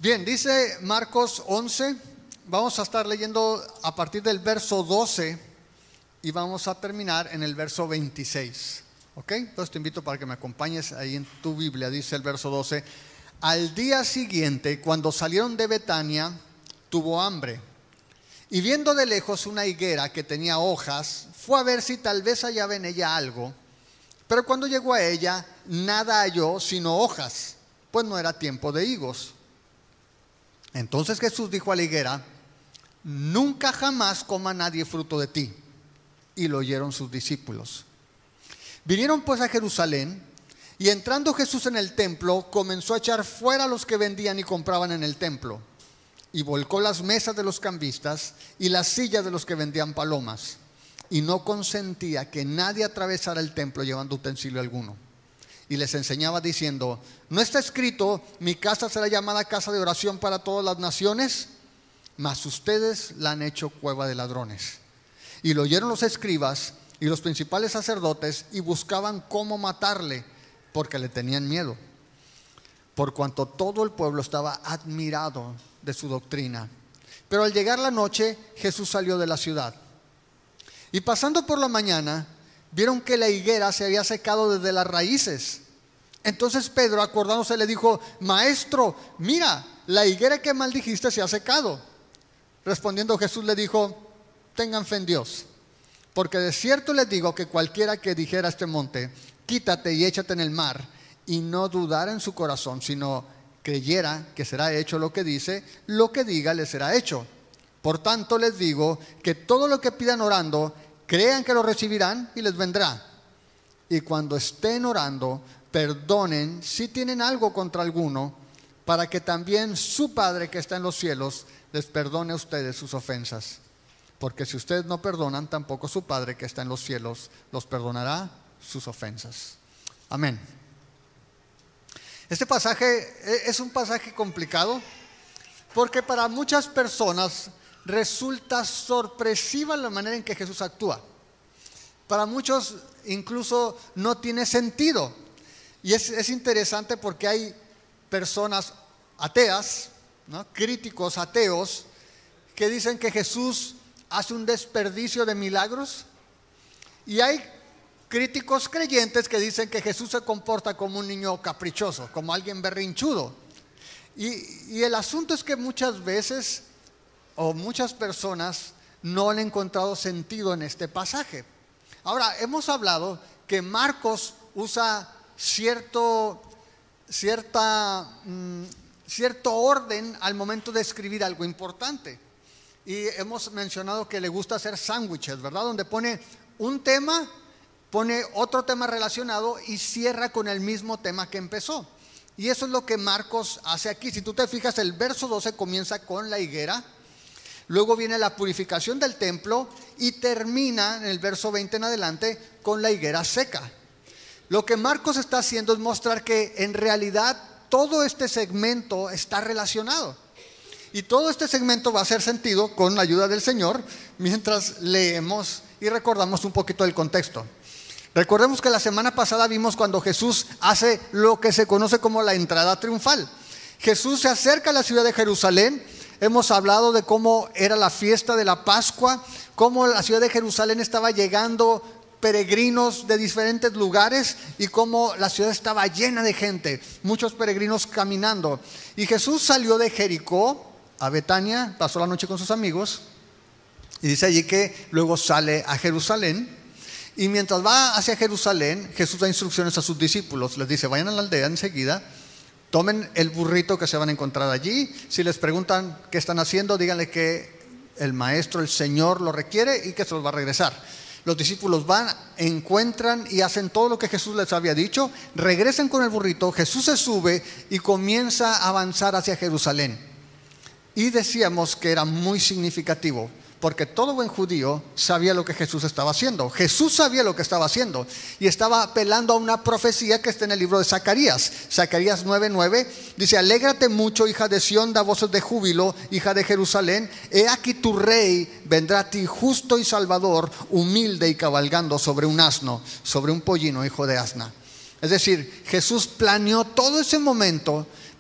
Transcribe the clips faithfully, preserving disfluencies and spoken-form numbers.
Bien, dice Marcos once, vamos a estar leyendo a partir del verso doce y vamos a terminar en el verso veintiséis. ¿Ok? Entonces te invito para que me acompañes ahí en tu Biblia. Dice el verso doce: al día siguiente, cuando salieron de Betania, tuvo hambre. Y viendo de lejos una higuera que tenía hojas, fue a ver si tal vez hallaba en ella algo. Pero cuando llegó a ella, nada halló sino hojas, pues no era tiempo de higos. Entonces Jesús dijo a la higuera: nunca jamás coma nadie fruto de ti. Y lo oyeron sus discípulos. Vinieron pues a Jerusalén, y entrando Jesús en el templo, comenzó a echar fuera a los que vendían y compraban en el templo, y volcó las mesas de los cambistas y las sillas de los que vendían palomas, y no consentía que nadie atravesara el templo llevando utensilio alguno. Y les enseñaba diciendo: ¿no está escrito, mi casa será llamada casa de oración para todas las naciones? Mas ustedes la han hecho cueva de ladrones. Y lo oyeron los escribas y los principales sacerdotes, y buscaban cómo matarle, porque le tenían miedo, por cuanto todo el pueblo estaba admirado de su doctrina. Pero al llegar la noche, Jesús salió de la ciudad. Y pasando por la mañana, vieron que la higuera se había secado desde las raíces. Entonces Pedro, acordándose, le dijo: Maestro, mira, la higuera que maldijiste se ha secado. Respondiendo Jesús le dijo: tengan fe en Dios, porque de cierto les digo que cualquiera que dijera a este monte: quítate y échate en el mar, y no dudara en su corazón, sino creyera que será hecho lo que dice, lo que diga le será hecho. Por tanto les digo que todo lo que pidan orando, crean que lo recibirán y les vendrá. Y cuando estén orando, perdonen si tienen algo contra alguno, para que también su Padre que está en los cielos les perdone a ustedes sus ofensas. Porque si ustedes no perdonan, tampoco su Padre que está en los cielos los perdonará sus ofensas. Amén. Este pasaje es un pasaje complicado, porque para muchas personas resulta sorpresiva la manera en que Jesús actúa. Para muchos incluso no tiene sentido. Y es, es interesante porque hay personas ateas, ¿no?, críticos ateos, que dicen que Jesús hace un desperdicio de milagros. Y hay críticos creyentes que dicen que Jesús se comporta como un niño caprichoso, como alguien berrinchudo. Y, y el asunto es que muchas veces, o muchas personas, no han encontrado sentido en este pasaje. Ahora, hemos hablado que Marcos usa cierto, cierta, mmm, cierto orden al momento de escribir algo importante. Y hemos mencionado que le gusta hacer sándwiches, ¿verdad? Donde pone un tema, pone otro tema relacionado y cierra con el mismo tema que empezó. Y eso es lo que Marcos hace aquí. Si tú te fijas, el verso doce comienza con la higuera, luego viene la purificación del templo y termina en el verso veinte en adelante con la higuera seca. Lo que Marcos está haciendo es mostrar que en realidad todo este segmento está relacionado. Y todo este segmento va a hacer sentido con la ayuda del Señor mientras leemos y recordamos un poquito del contexto. Recordemos que la semana pasada vimos cuando Jesús hace lo que se conoce como la entrada triunfal. Jesús se acerca a la ciudad de Jerusalén. Hemos hablado de cómo era la fiesta de la Pascua, cómo la ciudad de Jerusalén estaba llegando peregrinos de diferentes lugares y cómo la ciudad estaba llena de gente, muchos peregrinos caminando. Y Jesús salió de Jericó a Betania, pasó la noche con sus amigos, y dice allí que luego sale a Jerusalén. Y mientras va hacia Jerusalén, Jesús da instrucciones a sus discípulos. Les dice: vayan a la aldea enseguida, tomen el burrito que se van a encontrar allí. Si les preguntan qué están haciendo, díganle que el maestro, el Señor, lo requiere y que se los va a regresar. Los discípulos van, encuentran y hacen todo lo que Jesús les había dicho. Regresan con el burrito, Jesús se sube y comienza a avanzar hacia Jerusalén. Y decíamos que era muy significativo, porque todo buen judío sabía lo que Jesús estaba haciendo. Jesús sabía lo que estaba haciendo y estaba apelando a una profecía que está en el libro de Zacarías. Zacarías nueve nueve dice: alégrate mucho, hija de Sión, da voces de júbilo, hija de Jerusalén. He aquí tu rey vendrá a ti, justo y salvador, humilde y cabalgando sobre un asno, sobre un pollino, hijo de asna. Es decir, Jesús planeó todo ese momento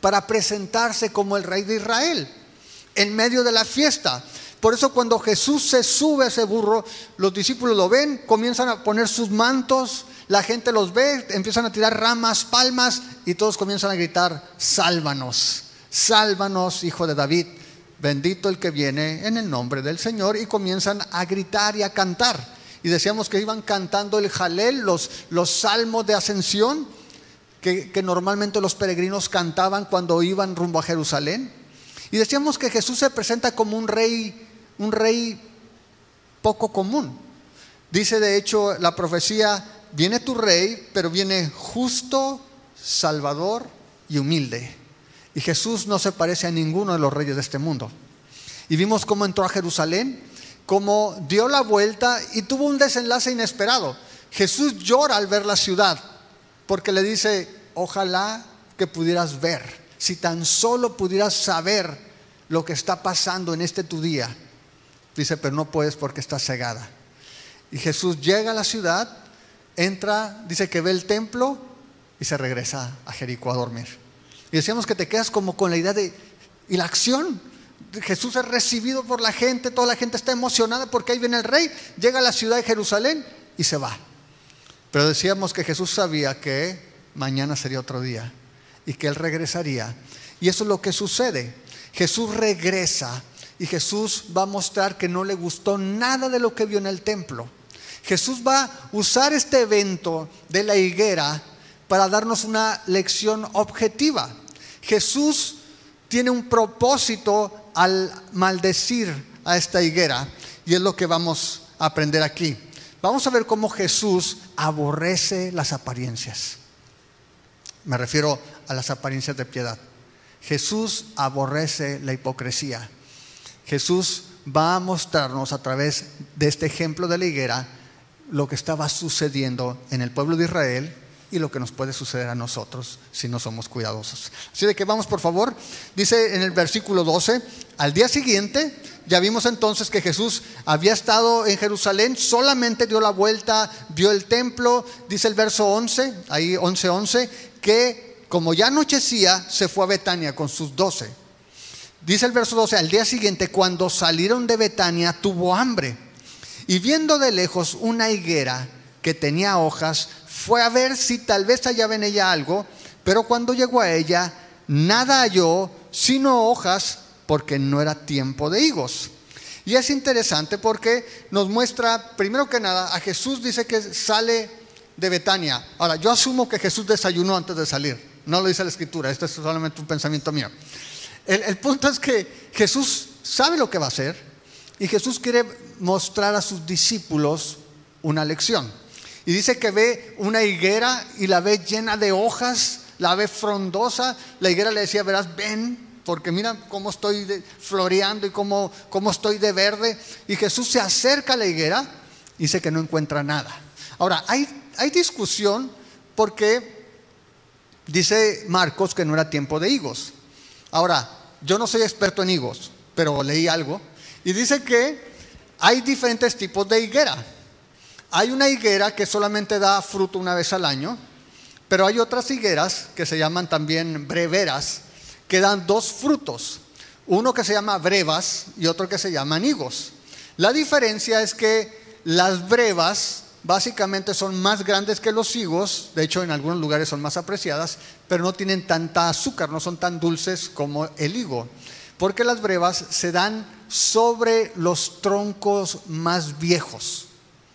para presentarse como el rey de Israel en medio de la fiesta. Por eso cuando Jesús se sube a ese burro, los discípulos lo ven, comienzan a poner sus mantos, la gente los ve, empiezan a tirar ramas, palmas, y todos comienzan a gritar: sálvanos, sálvanos, hijo de David, bendito el que viene en el nombre del Señor. Y comienzan a gritar y a cantar. Y decíamos que iban cantando el Jalel, los, los salmos de ascensión que, que normalmente los peregrinos cantaban cuando iban rumbo a Jerusalén. Y decíamos que Jesús se presenta como un rey, un rey poco común. Dice de hecho la profecía: viene tu rey, pero viene justo, salvador y humilde. Y Jesús no se parece a ninguno de los reyes de este mundo. Y vimos cómo entró a Jerusalén, cómo dio la vuelta y tuvo un desenlace inesperado. Jesús llora al ver la ciudad, porque le dice: ojalá que pudieras ver, si tan solo pudieras saber lo que está pasando en este tu día. Dice: pero no puedes porque está cegada. Y Jesús llega a la ciudad, entra, dice que ve el templo y se regresa a Jericó a dormir. Y decíamos que te quedas como con la idea de, ¿y la acción? Jesús es recibido por la gente, toda la gente está emocionada porque ahí viene el rey, llega a la ciudad de Jerusalén y se va. Pero decíamos que Jesús sabía que mañana sería otro día y que Él regresaría. Y eso es lo que sucede. Jesús regresa y Jesús va a mostrar que no le gustó nada de lo que vio en el templo. Jesús va a usar este evento de la higuera para darnos una lección objetiva. Jesús tiene un propósito al maldecir a esta higuera, y es lo que vamos a aprender aquí. Vamos a ver cómo Jesús aborrece las apariencias. Me refiero a las apariencias de piedad. Jesús aborrece la hipocresía. Jesús va a mostrarnos a través de este ejemplo de la higuera lo que estaba sucediendo en el pueblo de Israel y lo que nos puede suceder a nosotros si no somos cuidadosos. Así de que vamos, por favor. Dice en el versículo doce: al día siguiente, ya vimos entonces que Jesús había estado en Jerusalén, solamente dio la vuelta, vio el templo. Dice el verso once, ahí once once, que como ya anochecía, se fue a Betania con sus doce. Dice el verso doce: al día siguiente, cuando salieron de Betania, tuvo hambre. Y viendo de lejos una higuera que tenía hojas, fue a ver si tal vez hallaba en ella algo. Pero cuando llegó a ella, nada halló sino hojas, porque no era tiempo de higos. Y es interesante porque nos muestra, primero que nada, a Jesús. Dice que sale de Betania. Ahora, yo asumo que Jesús desayunó antes de salir. No lo dice la Escritura, esto es solamente un pensamiento mío. El, el punto es que Jesús sabe lo que va a hacer, y Jesús quiere mostrar a sus discípulos una lección. Y dice que ve una higuera y la ve llena de hojas, la ve frondosa. La higuera le decía: verás, ven, porque mira cómo estoy de, floreando y cómo, cómo estoy de verde. Y Jesús se acerca a la higuera y dice que no encuentra nada. Ahora, hay, hay discusión porque dice Marcos que no era tiempo de higos. Ahora, yo no soy experto en higos, pero leí algo. Y dice que hay diferentes tipos de higuera. Hay una higuera que solamente da fruto una vez al año, pero hay otras higueras que se llaman también breveras, que dan dos frutos. Uno que se llama brevas y otro que se llaman higos. La diferencia es que las brevas básicamente son más grandes que los higos. De hecho, en algunos lugares son más apreciadas, pero no tienen tanta azúcar, no son tan dulces como el higo. Porque las brevas se dan sobre los troncos más viejos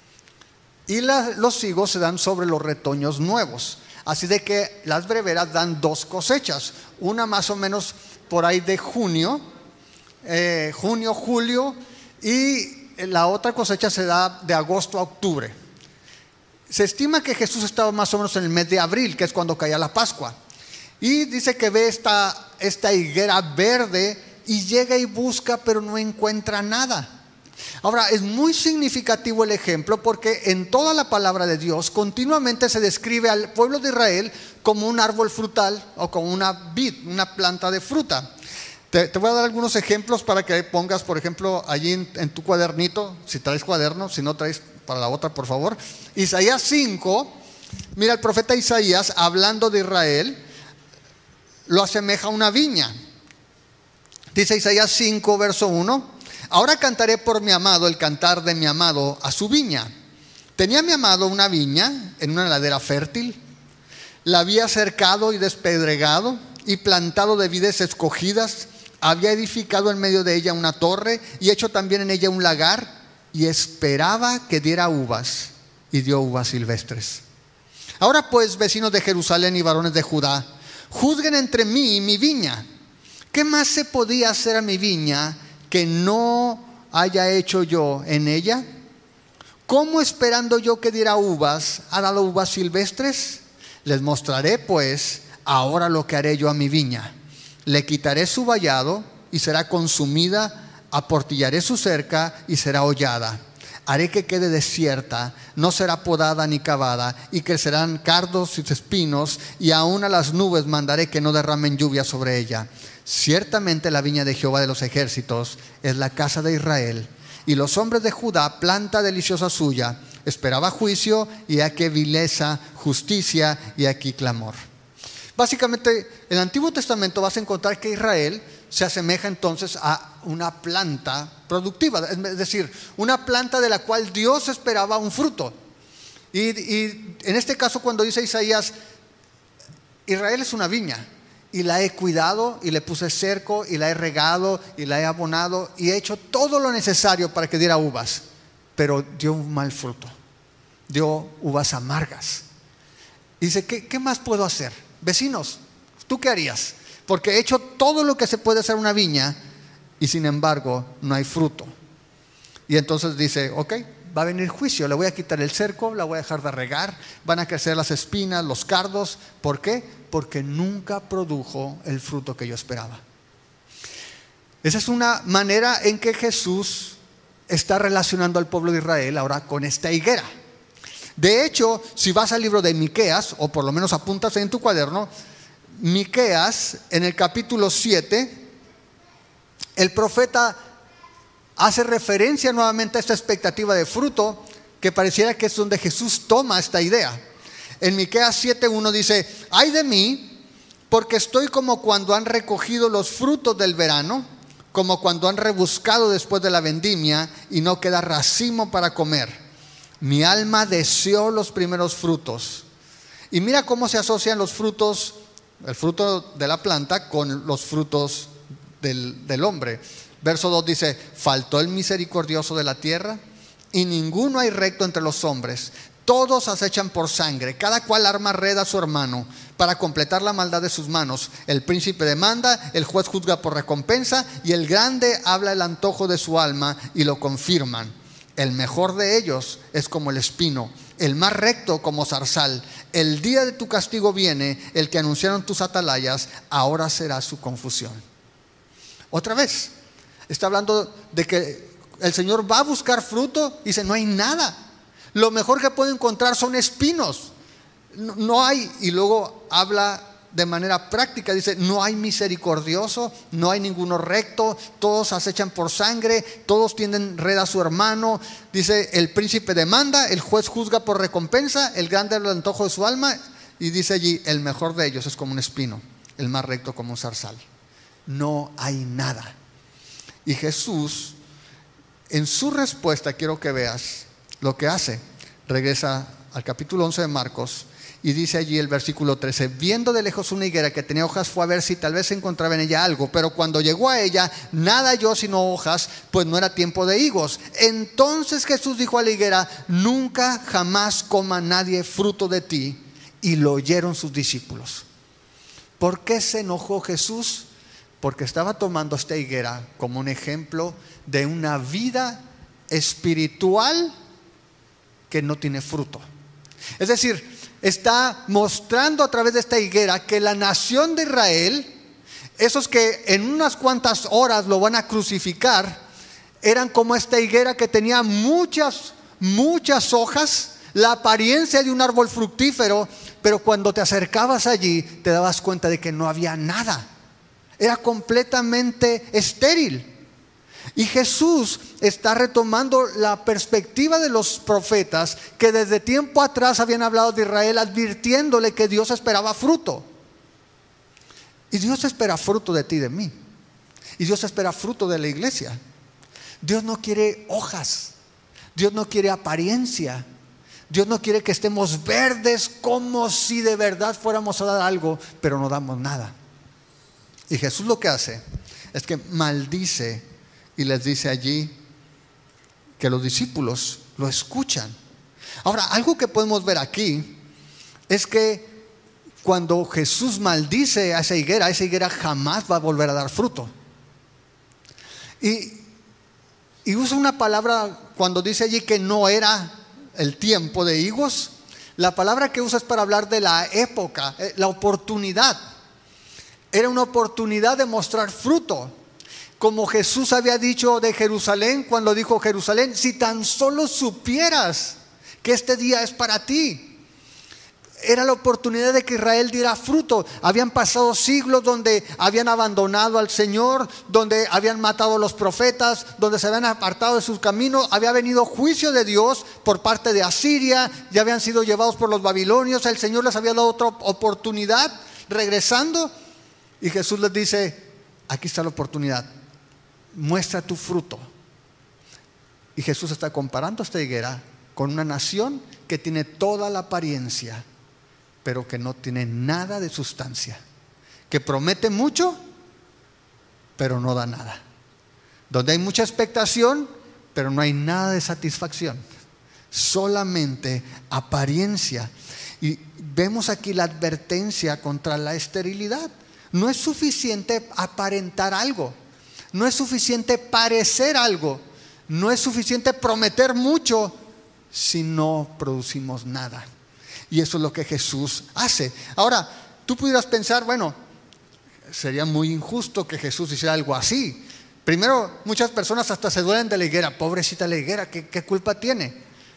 y la, los higos se dan sobre los retoños nuevos. Así de que las breveras dan dos cosechas, una más o menos por ahí de junio, eh, junio, julio, y la otra cosecha se da de agosto a octubre. Se estima que Jesús estaba más o menos en el mes de abril, que es cuando caía la Pascua, y dice que ve esta, esta higuera verde y llega y busca, pero no encuentra nada. Ahora, es muy significativo el ejemplo porque en toda la palabra de Dios continuamente se describe al pueblo de Israel como un árbol frutal o como una vid, una planta de fruta. Te, te voy a dar algunos ejemplos para que pongas, por ejemplo, allí en, en tu cuadernito, si traes cuaderno, si no traes para la otra, por favor. Isaías cinco, mira el profeta Isaías hablando de Israel. lo asemeja a una viña. Dice Isaías cinco, verso uno: ahora cantaré por mi amado el cantar de mi amado a su viña. Tenía mi amado una viña en una ladera fértil, la había cercado y despedregado y plantado de vides escogidas, había edificado en medio de ella una torre y hecho también en ella un lagar, y esperaba que diera uvas, y dio uvas silvestres. Ahora pues, vecinos de Jerusalén y varones de Judá, juzguen entre mí y mi viña. ¿Qué más se podía hacer a mi viña que no haya hecho yo en ella? ¿Cómo, esperando yo que diera uvas, ha dado uvas silvestres? Les mostraré pues ahora lo que haré yo a mi viña. Le quitaré su vallado y será consumida, aportillaré su cerca y será hollada. Haré que quede desierta, no será podada ni cavada, y crecerán cardos y espinos, y aún a las nubes mandaré que no derramen lluvia sobre ella. Ciertamente la viña de Jehová de los ejércitos es la casa de Israel, y los hombres de Judá planta deliciosa suya. Esperaba juicio, y aquí vileza, justicia, y aquí clamor. Básicamente, en el Antiguo Testamento vas a encontrar que Israel se asemeja entonces a una planta productiva, es decir, una planta de la cual Dios esperaba un fruto. Y, y en este caso, cuando dice Isaías, Israel es una viña, y la he cuidado, y le puse cerco, y la he regado, y la he abonado, y he hecho todo lo necesario para que diera uvas, pero dio un mal fruto, dio uvas amargas. Y dice, ¿qué, qué más puedo hacer? Vecinos, ¿tú qué harías? Porque he hecho todo lo que se puede hacer en una viña, y sin embargo no hay fruto. Y entonces dice, ok, va a venir juicio, le voy a quitar el cerco, la voy a dejar de regar, van a crecer las espinas, los cardos. ¿Por qué? Porque nunca produjo el fruto que yo esperaba. Esa es una manera en que Jesús está relacionando al pueblo de Israel ahora con esta higuera. De hecho, si vas al libro de Miqueas, o por lo menos apuntas en tu cuaderno, Miqueas, en el capítulo siete, el profeta hace referencia nuevamente a esta expectativa de fruto, que pareciera que es donde Jesús toma esta idea. En Miqueas siete uno dice, ay de mí, porque estoy como cuando han recogido los frutos del verano, como cuando han rebuscado después de la vendimia y no queda racimo para comer. Mi alma deseó los primeros frutos. Y mira cómo se asocian los frutos, el fruto de la planta, con los frutos del, del hombre. Verso dos dice, faltó el misericordioso de la tierra, y ninguno hay recto entre los hombres. Todos acechan por sangre, cada cual arma red a su hermano, para completar la maldad de sus manos. El príncipe demanda, el juez juzga por recompensa, y el grande habla el antojo de su alma, y lo confirman. El mejor de ellos es como el espino, el más recto como zarzal. El día de tu castigo viene, el que anunciaron tus atalayas, ahora será su confusión. Otra vez, está hablando de que el Señor va a buscar fruto, y dice, no hay nada. Lo mejor que puedo encontrar son espinos. No, no hay, y luego habla de manera práctica, dice, no hay misericordioso, no hay ninguno recto, todos acechan por sangre, todos tienden red a su hermano. Dice, el príncipe demanda, el juez juzga por recompensa, el grande el antojo de su alma, y dice allí, el mejor de ellos es como un espino, el más recto como un zarzal. No hay nada. Y Jesús, en su respuesta, quiero que veas lo que hace. Regresa al capítulo once de Marcos, y dice allí el versículo trece, viendo de lejos una higuera que tenía hojas, fue a ver si tal vez se encontraba en ella algo, pero cuando llegó a ella, nada halló sino hojas, pues no era tiempo de higos. Entonces Jesús dijo a la higuera, nunca jamás coma nadie fruto de ti. Y lo oyeron sus discípulos. ¿Por qué se enojó Jesús? Porque estaba tomando esta higuera como un ejemplo de una vida espiritual que no tiene fruto. Es decir, está mostrando a través de esta higuera que la nación de Israel, esos que en unas cuantas horas lo van a crucificar, eran como esta higuera que tenía muchas, muchas hojas, la apariencia de un árbol fructífero, pero cuando te acercabas allí te dabas cuenta de que no había nada. Era completamente estéril. Y Jesús está retomando la perspectiva de los profetas que desde tiempo atrás habían hablado de Israel, advirtiéndole que Dios esperaba fruto. Y Dios espera fruto de ti y de mí. Y Dios espera fruto de la iglesia. Dios no quiere hojas. Dios no quiere apariencia. Dios no quiere que estemos verdes como si de verdad fuéramos a dar algo, pero no damos nada. Y Jesús lo que hace es que maldice y les dice allí que los discípulos lo escuchan. Ahora, algo que podemos ver aquí es que cuando Jesús maldice a esa higuera, esa higuera jamás va a volver a dar fruto. Y, y usa una palabra cuando dice allí que no era el tiempo de higos. La palabra que usa es para hablar de la época, la oportunidad. Era una oportunidad de mostrar fruto. Como Jesús había dicho de Jerusalén, cuando dijo Jerusalén, si tan solo supieras que este día es para ti. Era la oportunidad de que Israel diera fruto. Habían pasado siglos donde habían abandonado al Señor, donde habían matado a los profetas, donde se habían apartado de sus caminos. Había venido juicio de Dios por parte de Asiria, ya habían sido llevados por los babilonios. El Señor les había dado otra oportunidad regresando. Y Jesús les dice, aquí está la oportunidad, muestra tu fruto. Y Jesús está comparando esta higuera con una nación que tiene toda la apariencia, pero que no tiene nada de sustancia, que promete mucho, pero no da nada, donde hay mucha expectación, pero no hay nada de satisfacción, solamente apariencia. Y vemos aquí la advertencia contra la esterilidad. No es suficiente aparentar algo, no es suficiente parecer algo, no es suficiente prometer mucho si no producimos nada. Y eso es lo que Jesús hace. Ahora, tú pudieras pensar, bueno, sería muy injusto que Jesús hiciera algo así. Primero, muchas personas hasta se duelen de la higuera. Pobrecita la higuera, ¿qué, qué culpa tiene?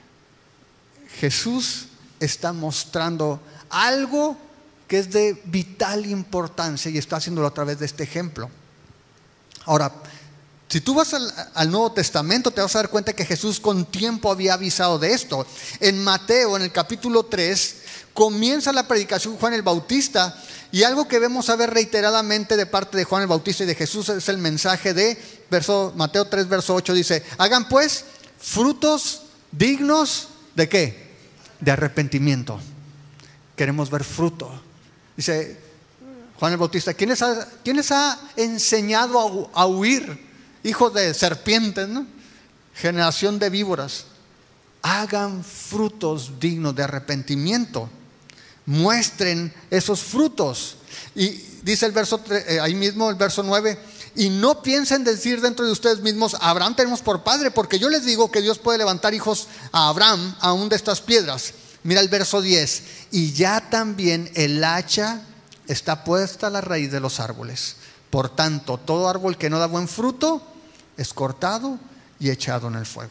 Jesús está mostrando algo que es de vital importancia y está haciéndolo a través de este ejemplo. Ahora, si tú vas al, al Nuevo Testamento, te vas a dar cuenta que Jesús con tiempo había avisado de esto. En Mateo, en el capítulo tres, comienza la predicación de Juan el Bautista, y algo que vemos a ver reiteradamente de parte de Juan el Bautista y de Jesús es el mensaje de verso, Mateo tres, verso ocho, dice, hagan pues frutos dignos ¿de qué? De arrepentimiento. Queremos ver fruto. Dice Juan el Bautista, ¿quién les ha, quién les ha enseñado a, a huir? Hijos de serpientes, ¿no? Generación de víboras. Hagan frutos dignos de arrepentimiento. Muestren esos frutos. Y dice el verso, eh, ahí mismo el verso nueve, y no piensen decir dentro de ustedes mismos, a Abraham tenemos por padre, porque yo les digo que Dios puede levantar hijos a Abraham aún de estas piedras. Mira el verso diez, y ya también el hacha está puesta a la raíz de los árboles. Por tanto, todo árbol que no da buen fruto es cortado y echado en el fuego.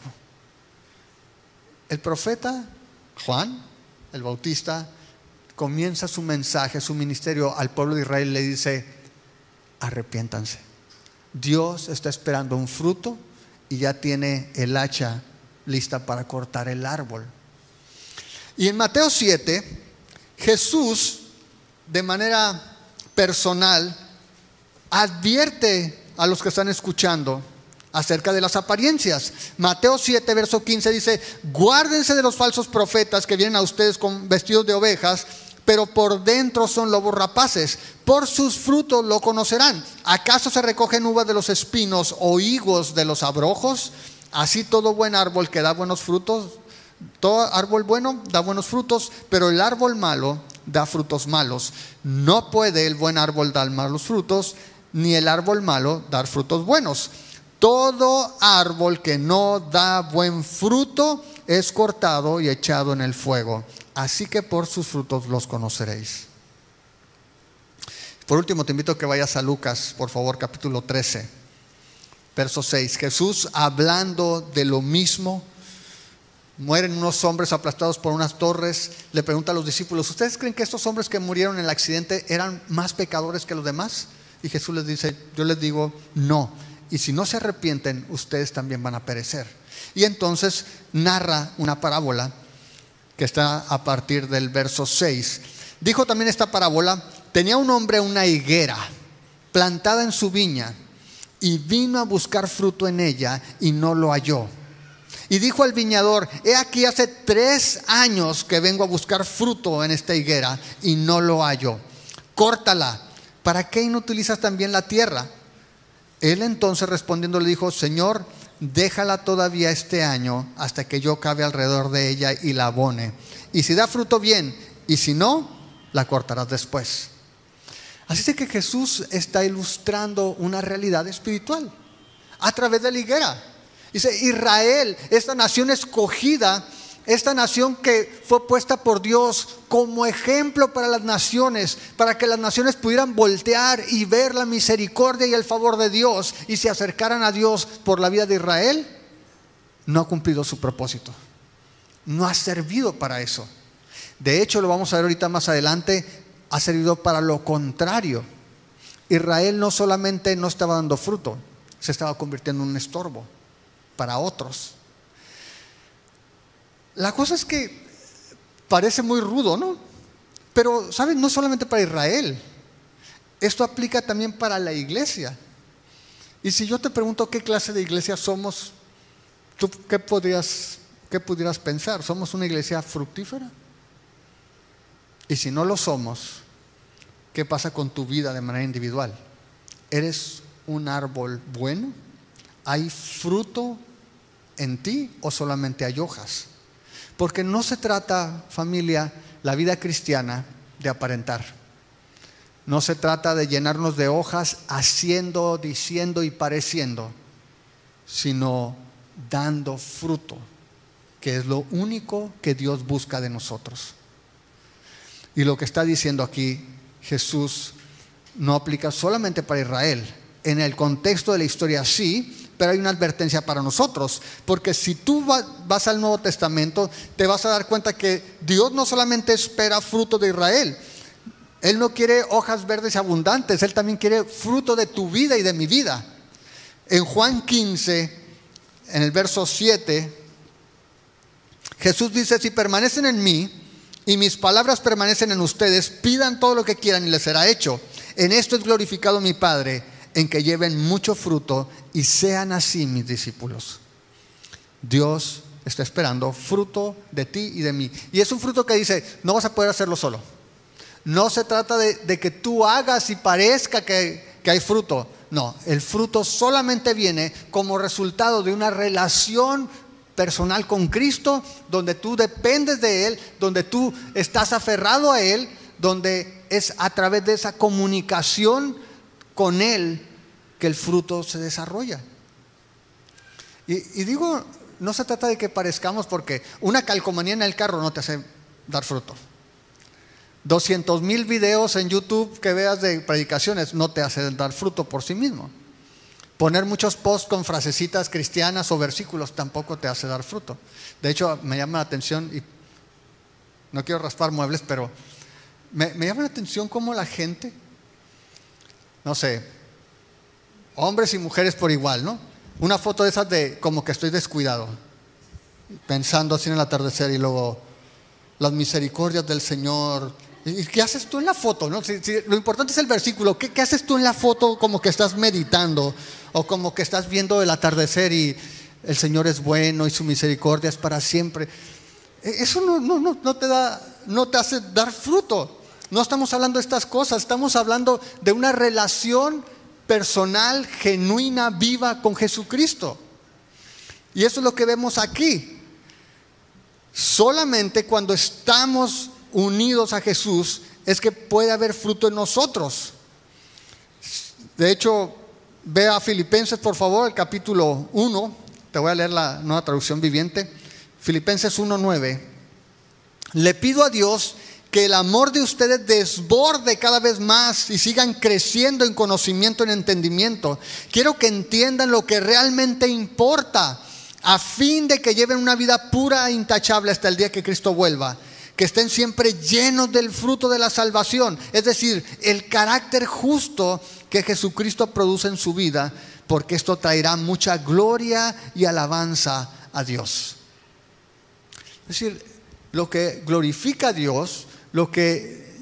El profeta Juan el Bautista comienza su mensaje, su ministerio al pueblo de Israel, le dice, arrepiéntanse. Dios está esperando un fruto y ya tiene el hacha lista para cortar el árbol. Y en Mateo siete, Jesús de manera personal advierte a los que están escuchando acerca de las apariencias. Mateo siete, verso quince dice, guárdense de los falsos profetas que vienen a ustedes con vestidos de ovejas, pero por dentro son lobos rapaces. Por sus frutos lo conocerán. ¿Acaso se recogen uvas de los espinos o higos de los abrojos? Así todo buen árbol que da buenos frutos, todo árbol bueno da buenos frutos, pero el árbol malo da frutos malos. No puede el buen árbol dar malos frutos, ni el árbol malo dar frutos buenos. Todo árbol que no da buen fruto es cortado y echado en el fuego. Así que por sus frutos los conoceréis. Por último, te invito a que vayas a Lucas, por favor, capítulo trece, verso seis. Jesús, hablando de lo mismo, mueren unos hombres aplastados por unas torres. Le pregunta a los discípulos, ¿ustedes creen que estos hombres que murieron en el accidente eran más pecadores que los demás? Y Jesús les dice, yo les digo, no. Y si no se arrepienten, ustedes también van a perecer. Y entonces narra una parábola que está a partir del verso seis. Dijo también esta parábola, tenía un hombre una higuera plantada en su viña, y vino a buscar fruto en ella y no lo halló. Y dijo al viñador: he aquí hace tres años que vengo a buscar fruto en esta higuera y no lo hallo. Córtala. ¿Para qué inutilizas también la tierra? Él entonces respondiendo le dijo: Señor, déjala todavía este año hasta que yo cabe alrededor de ella y la abone. Y si da fruto, bien, y si no, la cortarás después. Así es que Jesús está ilustrando una realidad espiritual a través de la higuera. Dice: Israel, esta nación escogida, esta nación que fue puesta por Dios como ejemplo para las naciones, para que las naciones pudieran voltear y ver la misericordia y el favor de Dios y se acercaran a Dios por la vida de Israel, no ha cumplido su propósito. No ha servido para eso. De hecho, lo vamos a ver ahorita más adelante, ha servido para lo contrario. Israel no solamente no estaba dando fruto, se estaba convirtiendo en un estorbo para otros. La cosa es que parece muy rudo, ¿no? Pero, ¿saben? No solamente para Israel. Esto aplica también para la iglesia. Y si yo te pregunto qué clase de iglesia somos, ¿tú qué podrías, qué pudieras pensar? ¿Somos una iglesia fructífera? Y si no lo somos, ¿qué pasa con tu vida de manera individual? ¿Eres un árbol bueno? ¿Hay fruto en ti o solamente hay hojas? Porque no se trata, familia, la vida cristiana, de aparentar. No se trata de llenarnos de hojas haciendo, diciendo y pareciendo, sino dando fruto, que es lo único que Dios busca de nosotros. Y lo que está diciendo aquí Jesús no aplica solamente para Israel. En el contexto de la historia sí, pero hay una advertencia para nosotros. Porque si tú vas al Nuevo Testamento, te vas a dar cuenta que Dios no solamente espera fruto de Israel. Él no quiere hojas verdes y abundantes. Él también quiere fruto de tu vida y de mi vida. En Juan quince, en el verso siete, Jesús dice: si permanecen en mí y mis palabras permanecen en ustedes, pidan todo lo que quieran y les será hecho. En esto es glorificado mi Padre, en que lleven mucho fruto y sean así mis discípulos. Dios está esperando fruto de ti y de mí. Y es un fruto que dice: no vas a poder hacerlo solo. No se trata de, de que tú hagas y parezca que, que hay fruto. No, el fruto solamente viene como resultado de una relación personal con Cristo, donde tú dependes de Él, donde tú estás aferrado a Él, donde es a través de esa comunicación con Él que el fruto se desarrolla. Y, y digo, no se trata de que parezcamos, porque una calcomanía en el carro no te hace dar fruto. doscientos mil videos en YouTube que veas de predicaciones no te hacen dar fruto por sí mismo. Poner muchos posts con frasecitas cristianas o versículos tampoco te hace dar fruto. De hecho, me llama la atención, y no quiero raspar muebles, pero me, me llama la atención cómo la gente, no sé, hombres y mujeres por igual, ¿no? Una foto de esas de como que estoy descuidado, pensando así en el atardecer, y luego las misericordias del Señor. ¿Y qué haces tú en la foto? ¿No? Si, si, lo importante es el versículo. ¿Qué, ¿Qué haces tú en la foto como que estás meditando? O como que estás viendo el atardecer y el Señor es bueno y su misericordia es para siempre. Eso no, no, no, no te da, no te hace dar fruto. No estamos hablando de estas cosas. Estamos hablando de una relación personal, genuina, viva con Jesucristo. Y eso es lo que vemos aquí. Solamente cuando estamos unidos a Jesús es que puede haber fruto en nosotros. De hecho, ve a Filipenses, por favor, el capítulo uno. Te voy a leer la nueva traducción viviente. Filipenses uno nueve. Le pido a Dios que el amor de ustedes desborde cada vez más y sigan creciendo en conocimiento y en entendimiento. Quiero que entiendan lo que realmente importa, a fin de que lleven una vida pura e intachable hasta el día que Cristo vuelva. Que estén siempre llenos del fruto de la salvación, es decir, el carácter justo que Jesucristo produce en su vida, porque esto traerá mucha gloria y alabanza a Dios. Es decir, lo que glorifica a Dios, lo que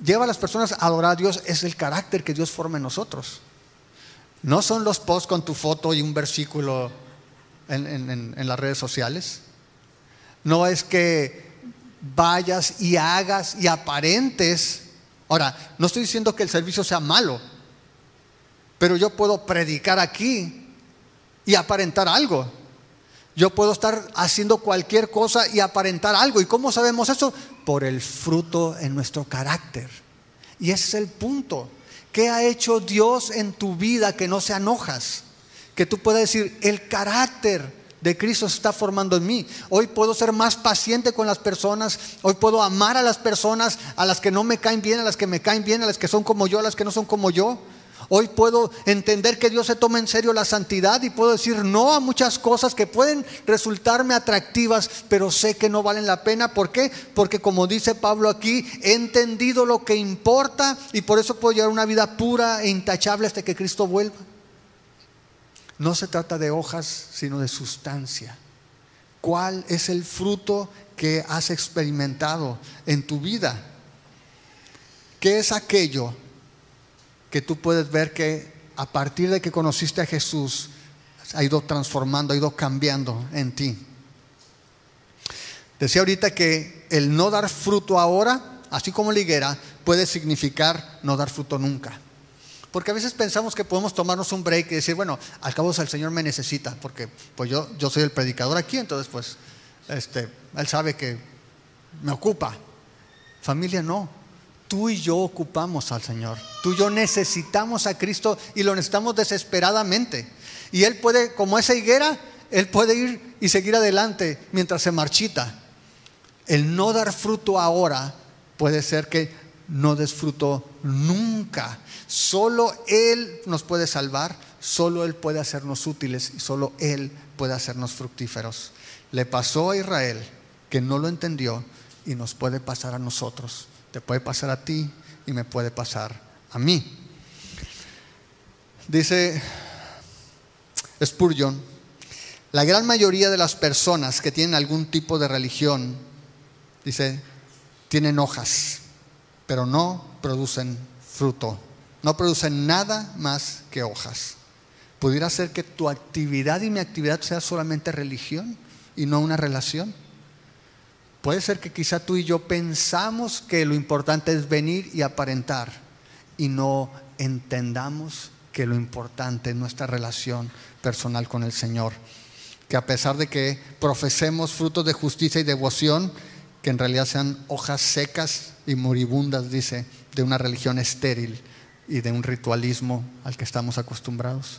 lleva a las personas a adorar a Dios es el carácter que Dios forma en nosotros. No son los posts con tu foto y un versículo en, en, en, en las redes sociales. No es que vayas y hagas y aparentes. Ahora, no estoy diciendo que el servicio sea malo, pero yo puedo predicar aquí y aparentar algo. Yo puedo estar haciendo cualquier cosa y aparentar algo. ¿Y cómo sabemos eso? Por el fruto en nuestro carácter. Y ese es el punto. ¿Qué ha hecho Dios en tu vida que no sean hojas? Que tú puedas decir, el carácter de Cristo se está formando en mí. Hoy puedo ser más paciente con las personas. Hoy puedo amar a las personas, a las que no me caen bien, a las que me caen bien, a las que son como yo, a las que no son como yo. Hoy puedo entender que Dios se toma en serio la santidad y puedo decir no a muchas cosas que pueden resultarme atractivas, pero sé que no valen la pena. ¿Por qué? Porque como dice Pablo aquí, he entendido lo que importa y por eso puedo llevar una vida pura e intachable hasta que Cristo vuelva. No se trata de hojas, sino de sustancia. ¿Cuál es el fruto que has experimentado en tu vida? ¿Qué es aquello que tú puedes ver que a partir de que conociste a Jesús ha ido transformando, ha ido cambiando en ti? Decía ahorita que el no dar fruto ahora, así como la higuera, puede significar no dar fruto nunca. Porque a veces pensamos que podemos tomarnos un break y decir, bueno, al cabo el Señor me necesita, porque pues yo, yo soy el predicador aquí, entonces pues este, Él sabe que me ocupa. Familia, no. Tú y yo ocupamos al Señor. Tú y yo necesitamos a Cristo y lo necesitamos desesperadamente. Y Él puede, como esa higuera, Él puede ir y seguir adelante mientras se marchita. El no dar fruto ahora puede ser que no des fruto nunca. Solo Él nos puede salvar, solo Él puede hacernos útiles y solo Él puede hacernos fructíferos. Le pasó a Israel que no lo entendió y nos puede pasar a nosotros. Te puede pasar a ti y me puede pasar a mí. Dice Spurgeon, la gran mayoría de las personas que tienen algún tipo de religión, dice, tienen hojas, pero no producen fruto. No producen nada más que hojas. ¿Pudiera ser que tu actividad y mi actividad sea solamente religión y no una relación? Puede ser que quizá tú y yo pensamos que lo importante es venir y aparentar y no entendamos que lo importante es nuestra relación personal con el Señor. Que a pesar de que profesemos frutos de justicia y devoción, que en realidad sean hojas secas y moribundas, dice, de una religión estéril y de un ritualismo al que estamos acostumbrados.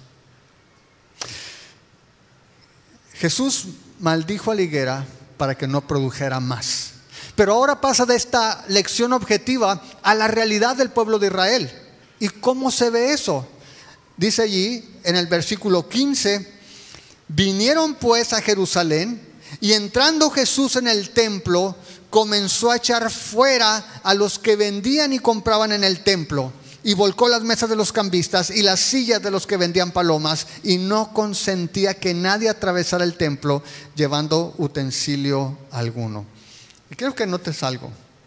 Jesús maldijo a la higuera para que no produjera más. Pero ahora pasa de esta lección objetiva a la realidad del pueblo de Israel. ¿Y cómo se ve eso? Dice allí en el versículo quince, vinieron pues a Jerusalén y entrando Jesús en el templo, comenzó a echar fuera a los que vendían y compraban en el templo. Y volcó las mesas de los cambistas y las sillas de los que vendían palomas, y no consentía que nadie atravesara el templo llevando utensilio alguno. Y quiero que notes algo.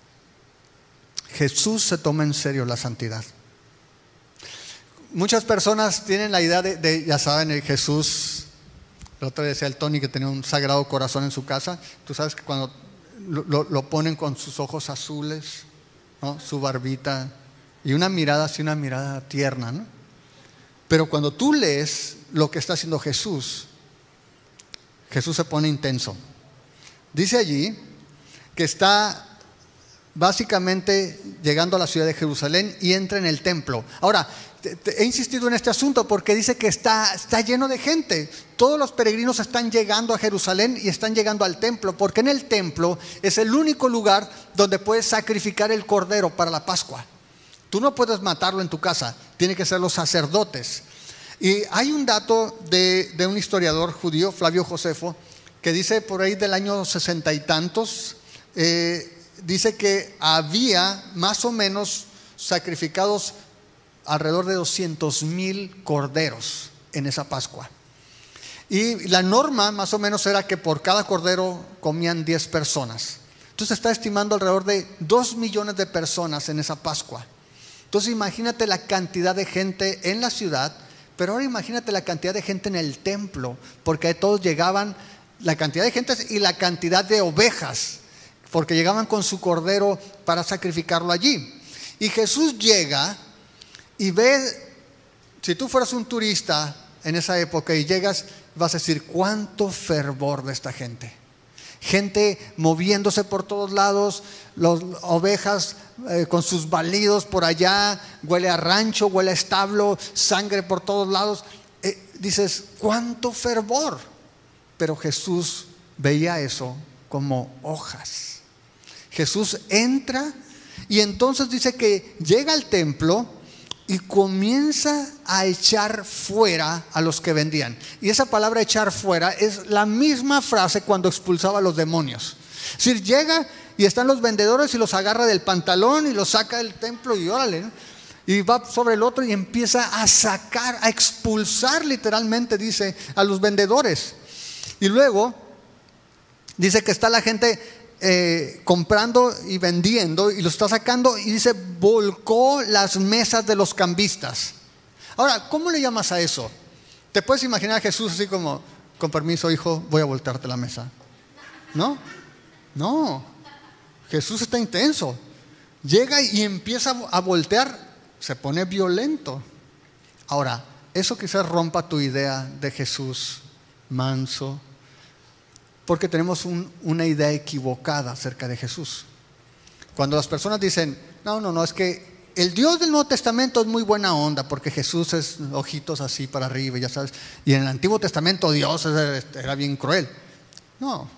Jesús se toma en serio la santidad. Muchas personas tienen la idea de, de ya saben, el Jesús. El otro día decía el Tony que tenía un sagrado corazón en su casa. Tú sabes que cuando lo, lo, lo ponen con sus ojos azules, ¿no? Su barbita y una mirada así, una mirada tierna, ¿no? Pero cuando tú lees lo que está haciendo Jesús, Jesús se pone intenso. Dice allí que está básicamente llegando a la ciudad de Jerusalén y entra en el templo. Ahora, te, te, he insistido en este asunto porque dice que está, está lleno de gente. Todos los peregrinos están llegando a Jerusalén y están llegando al templo, porque en el templo es el único lugar donde puedes sacrificar el cordero para la Pascua. Tú no puedes matarlo en tu casa, tiene que ser los sacerdotes. Y hay un dato de, de un historiador judío, Flavio Josefo, que dice por ahí del año sesenta y tantos, eh, dice que había más o menos sacrificados alrededor de doscientos mil corderos en esa Pascua. Y la norma más o menos era que por cada cordero comían diez personas. Entonces está estimando alrededor de dos millones de personas en esa Pascua. Entonces imagínate la cantidad de gente en la ciudad, pero ahora imagínate la cantidad de gente en el templo, porque todos llegaban, la cantidad de gente y la cantidad de ovejas, porque llegaban con su cordero para sacrificarlo allí. Y Jesús llega y ve, si tú fueras un turista en esa época y llegas, vas a decir, cuánto fervor de esta gente. Gente moviéndose por todos lados, las ovejas eh, con sus balidos por allá, huele a rancho, huele a establo, sangre por todos lados. Eh, dices, cuánto fervor. Pero Jesús veía eso como hojas. Jesús entra y entonces dice que llega al templo y comienza a echar fuera a los que vendían. Y esa palabra echar fuera es la misma frase cuando expulsaba a los demonios. Es decir, llega y están los vendedores y los agarra del pantalón y los saca del templo y órale, ¿no? Y va sobre el otro y empieza a sacar, a expulsar literalmente, dice, a los vendedores. Y luego dice que está la gente Eh, comprando y vendiendo y lo está sacando y dice, volcó las mesas de los cambistas. Ahora, ¿cómo le llamas a eso? ¿Te puedes imaginar a Jesús así como, con permiso hijo, voy a voltearte la mesa? No, no, Jesús está intenso. Llega y empieza a voltear, se pone violento. Ahora, eso quizás rompa tu idea de Jesús manso, porque tenemos un, una idea equivocada acerca de Jesús. Cuando las personas dicen, no, no, no, es que el Dios del Nuevo Testamento es muy buena onda, porque Jesús es ojitos así para arriba, ya sabes, y en el Antiguo Testamento Dios era bien cruel. No,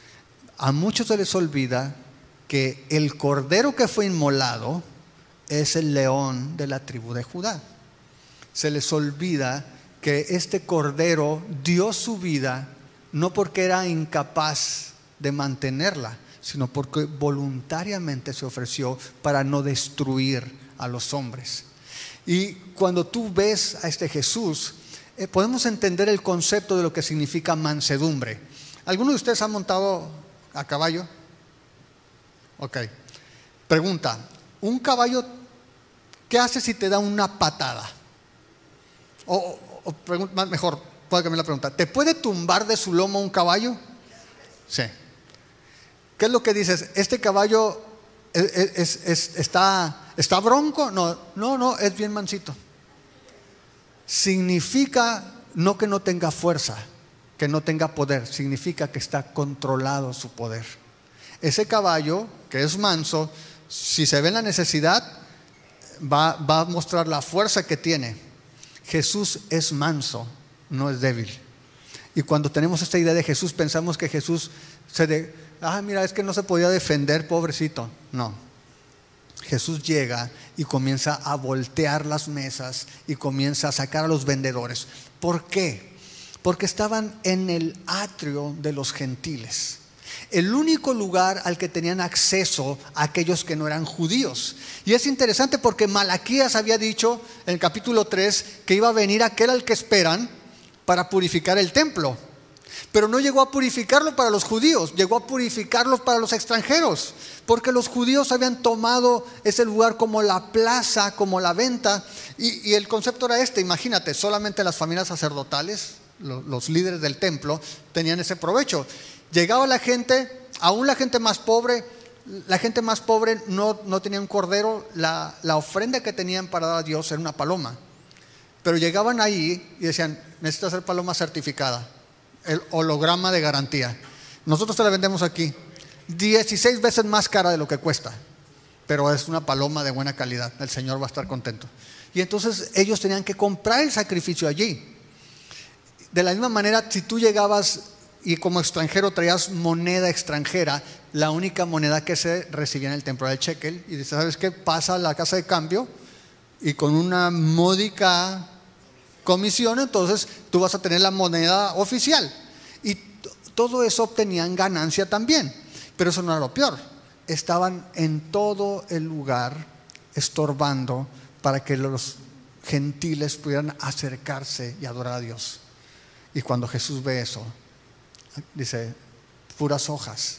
a muchos se les olvida que el cordero que fue inmolado es el león de la tribu de Judá. Se les olvida que este cordero dio su vida no porque era incapaz de mantenerla, sino porque voluntariamente se ofreció para no destruir a los hombres. Y cuando tú ves a este Jesús, eh, podemos entender el concepto de lo que significa mansedumbre. ¿Alguno de ustedes ha montado a caballo? Ok. Pregunta, ¿un caballo qué hace si te da una patada? O, o, o pregunta, mejor, puedo cambiar la pregunta. ¿Te puede tumbar de su lomo un caballo? Sí. ¿Qué es lo que dices? ¿Este caballo es, es, es, está, está bronco? No, no, no, es bien mansito. Significa no que no tenga fuerza, que no tenga poder, significa que está controlado su poder. Ese caballo que es manso, si se ve la necesidad, va, va a mostrar la fuerza que tiene. Jesús es manso, no es débil. Y cuando tenemos esta idea de Jesús, pensamos que Jesús se de, ah, mira, es que no se podía defender, pobrecito. No. Jesús llega y comienza a voltear las mesas y comienza a sacar a los vendedores. ¿Por qué? Porque estaban en el atrio de los gentiles, el único lugar al que tenían acceso a aquellos que no eran judíos. Y es interesante porque Malaquías había dicho en el capítulo tres que iba a venir aquel al que esperan para purificar el templo, pero no llegó a purificarlo para los judíos, llegó a purificarlo para los extranjeros, porque los judíos habían tomado ese lugar como la plaza, como la venta, y, y el concepto era este. Imagínate, solamente las familias sacerdotales, los, los líderes del templo, tenían ese provecho. Llegaba la gente, aún la gente más pobre, la gente más pobre no, no tenía un cordero, la, la ofrenda que tenían para dar a Dios era una paloma. Pero llegaban ahí y decían, necesita ser paloma certificada, el holograma de garantía. Nosotros te la vendemos aquí, dieciséis veces más cara de lo que cuesta, pero es una paloma de buena calidad, el Señor va a estar contento. Y entonces ellos tenían que comprar el sacrificio allí. De la misma manera, si tú llegabas y como extranjero traías moneda extranjera, la única moneda que se recibía en el templo era el shekel, y dices, ¿sabes qué? Pasa a la casa de cambio y con una módica comisión, entonces tú vas a tener la moneda oficial. Y t- todo eso obtenían ganancia también. Pero eso no era lo peor. Estaban en todo el lugar estorbando para que los gentiles pudieran acercarse y adorar a Dios. Y cuando Jesús ve eso, dice, puras hojas,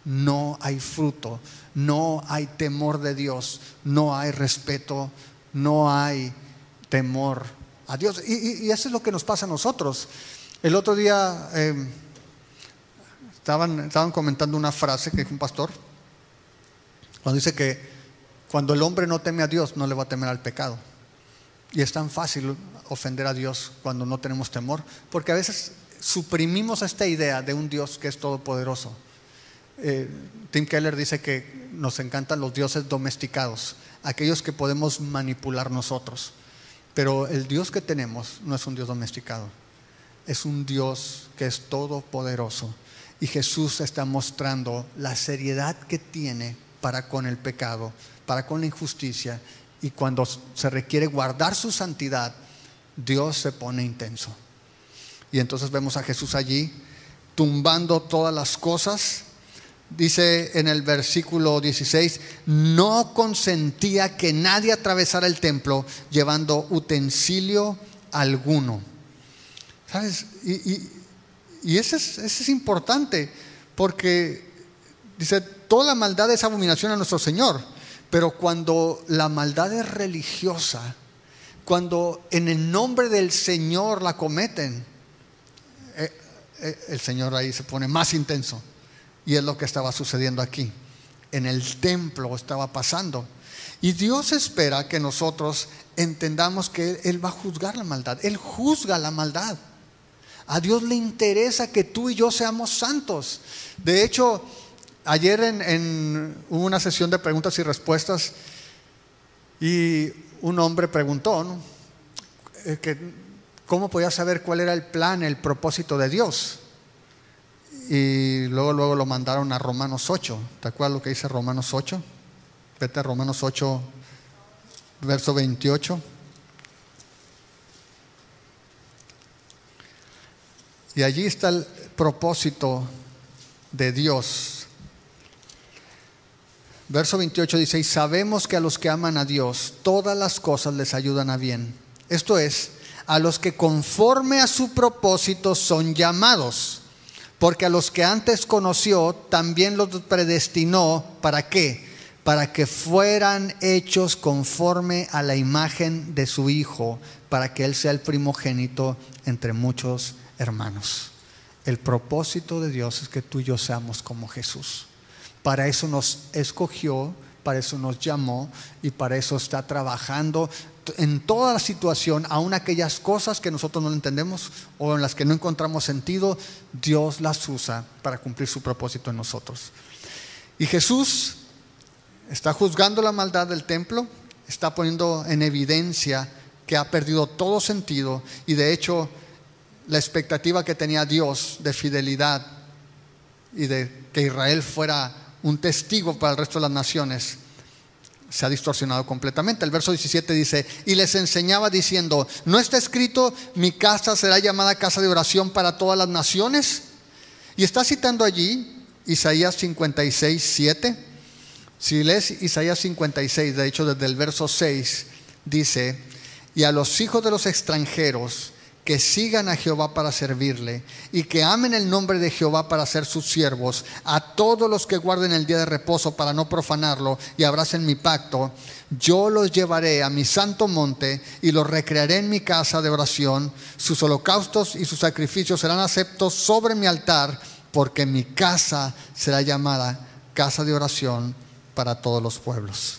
no hay fruto, no hay temor de Dios, no hay respeto, no hay temor a Dios. Y, y, y eso es lo que nos pasa a nosotros. El otro día eh, estaban, estaban comentando una frase que dijo un pastor, cuando dice que cuando el hombre no teme a Dios, no le va a temer al pecado. Y es tan fácil ofender a Dios cuando no tenemos temor, porque a veces suprimimos esta idea de un Dios que es todopoderoso. eh, Tim Keller dice que nos encantan los dioses domesticados, aquellos que podemos manipular nosotros. Pero el Dios que tenemos no es un Dios domesticado, es un Dios que es todopoderoso. Y Jesús está mostrando la seriedad que tiene para con el pecado, para con la injusticia. Y cuando se requiere guardar su santidad, Dios se pone intenso. Y entonces vemos a Jesús allí tumbando todas las cosas. Dice en el versículo dieciséis: no consentía que nadie atravesara el templo llevando utensilio alguno. ¿Sabes? Y, y, y eso es, eso es importante, porque dice, toda la maldad es abominación a nuestro Señor. Pero cuando la maldad es religiosa, cuando en el nombre del Señor la cometen, eh, eh, el Señor ahí se pone más intenso. Y es lo que estaba sucediendo aquí. En el templo estaba pasando. Y Dios espera que nosotros entendamos que Él va a juzgar la maldad. Él juzga la maldad. A Dios le interesa que tú y yo seamos santos. De hecho, ayer en, en hubo una sesión de preguntas y respuestas, y un hombre preguntó, ¿no?, eh, que cómo podía saber cuál era el plan, el propósito de Dios. Y luego, luego lo mandaron a Romanos ocho. ¿Te acuerdas lo que dice Romanos ocho? Vete a Romanos ocho, verso veintiocho. Y allí está el propósito de Dios. Verso veintiocho dice: y sabemos que a los que aman a Dios, todas las cosas les ayudan a bien. Esto es, a los que conforme a su propósito son llamados. Porque a los que antes conoció, también los predestinó. ¿Para qué? Para que fueran hechos conforme a la imagen de su Hijo, para que Él sea el primogénito entre muchos hermanos. El propósito de Dios es que tú y yo seamos como Jesús. Para eso nos escogió, para eso nos llamó, y para eso está trabajando en toda la situación, aun aquellas cosas que nosotros no entendemos o en las que no encontramos sentido. Dios las usa para cumplir su propósito en nosotros. Y Jesús está juzgando la maldad del templo, está poniendo en evidencia que ha perdido todo sentido, y de hecho la expectativa que tenía Dios de fidelidad y de que Israel fuera un testigo para el resto de las naciones se ha distorsionado completamente. El verso diecisiete dice: y les enseñaba diciendo, ¿no está escrito, mi casa será llamada casa de oración para todas las naciones? Y está citando allí Isaías cincuenta y seis, siete. Si lees Isaías cincuenta y seis, de hecho desde el verso seis, dice: y a los hijos de los extranjeros que sigan a Jehová para servirle, y que amen el nombre de Jehová para ser sus siervos, a todos los que guarden el día de reposo para no profanarlo y abracen mi pacto, yo los llevaré a mi santo monte y los recrearé en mi casa de oración. Sus holocaustos y sus sacrificios serán aceptos sobre mi altar, porque mi casa será llamada casa de oración para todos los pueblos.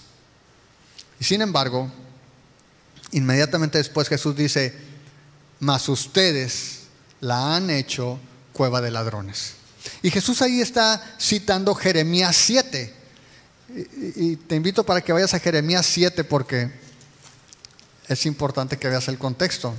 Y sin embargo, inmediatamente después Jesús dice: mas ustedes la han hecho cueva de ladrones. Y Jesús ahí está citando Jeremías siete. Y, y te invito para que vayas a Jeremías siete, porque es importante que veas el contexto.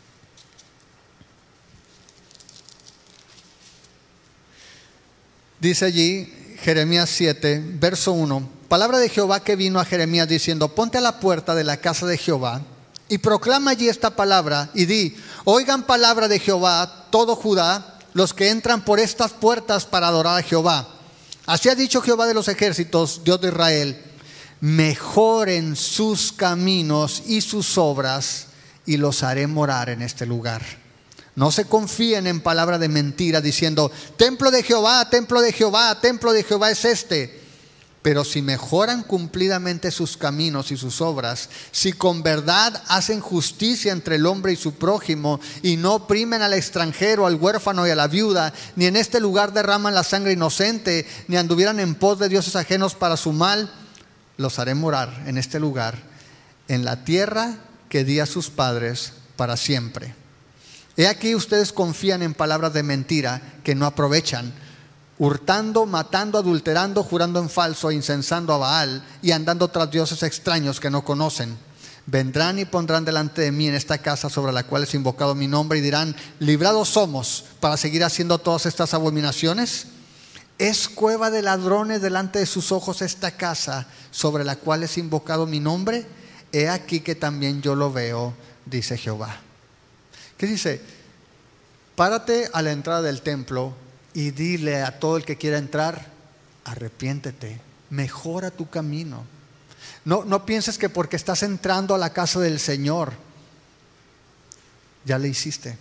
Dice allí Jeremías siete, verso uno: palabra de Jehová que vino a Jeremías diciendo, ponte a la puerta de la casa de Jehová y proclama allí esta palabra y di, oigan palabra de Jehová todo Judá, los que entran por estas puertas para adorar a Jehová. Así ha dicho Jehová de los ejércitos, Dios de Israel, mejoren sus caminos y sus obras, y los haré morar en este lugar. No se confíen en palabra de mentira diciendo: templo de Jehová, templo de Jehová, templo de Jehová es este. Pero si mejoran cumplidamente sus caminos y sus obras, si con verdad hacen justicia entre el hombre y su prójimo, y no oprimen al extranjero, al huérfano y a la viuda, ni en este lugar derraman la sangre inocente, ni anduvieran en pos de dioses ajenos para su mal, los haré morar en este lugar, en la tierra que di a sus padres para siempre. He aquí ustedes confían en palabras de mentira que no aprovechan, hurtando, matando, adulterando, jurando en falso, incensando a Baal y andando tras dioses extraños que no conocen. Vendrán y pondrán delante de mí en esta casa sobre la cual es invocado mi nombre y dirán: librados somos para seguir haciendo todas estas abominaciones. Es cueva de ladrones delante de sus ojos esta casa sobre la cual es invocado mi nombre. He aquí que también yo lo veo, dice Jehová. ¿Qué dice? Párate a la entrada del templo y dile a todo el que quiera entrar: arrepiéntete, mejora tu camino. No, no pienses que porque estás entrando a la casa del Señor ya le hiciste.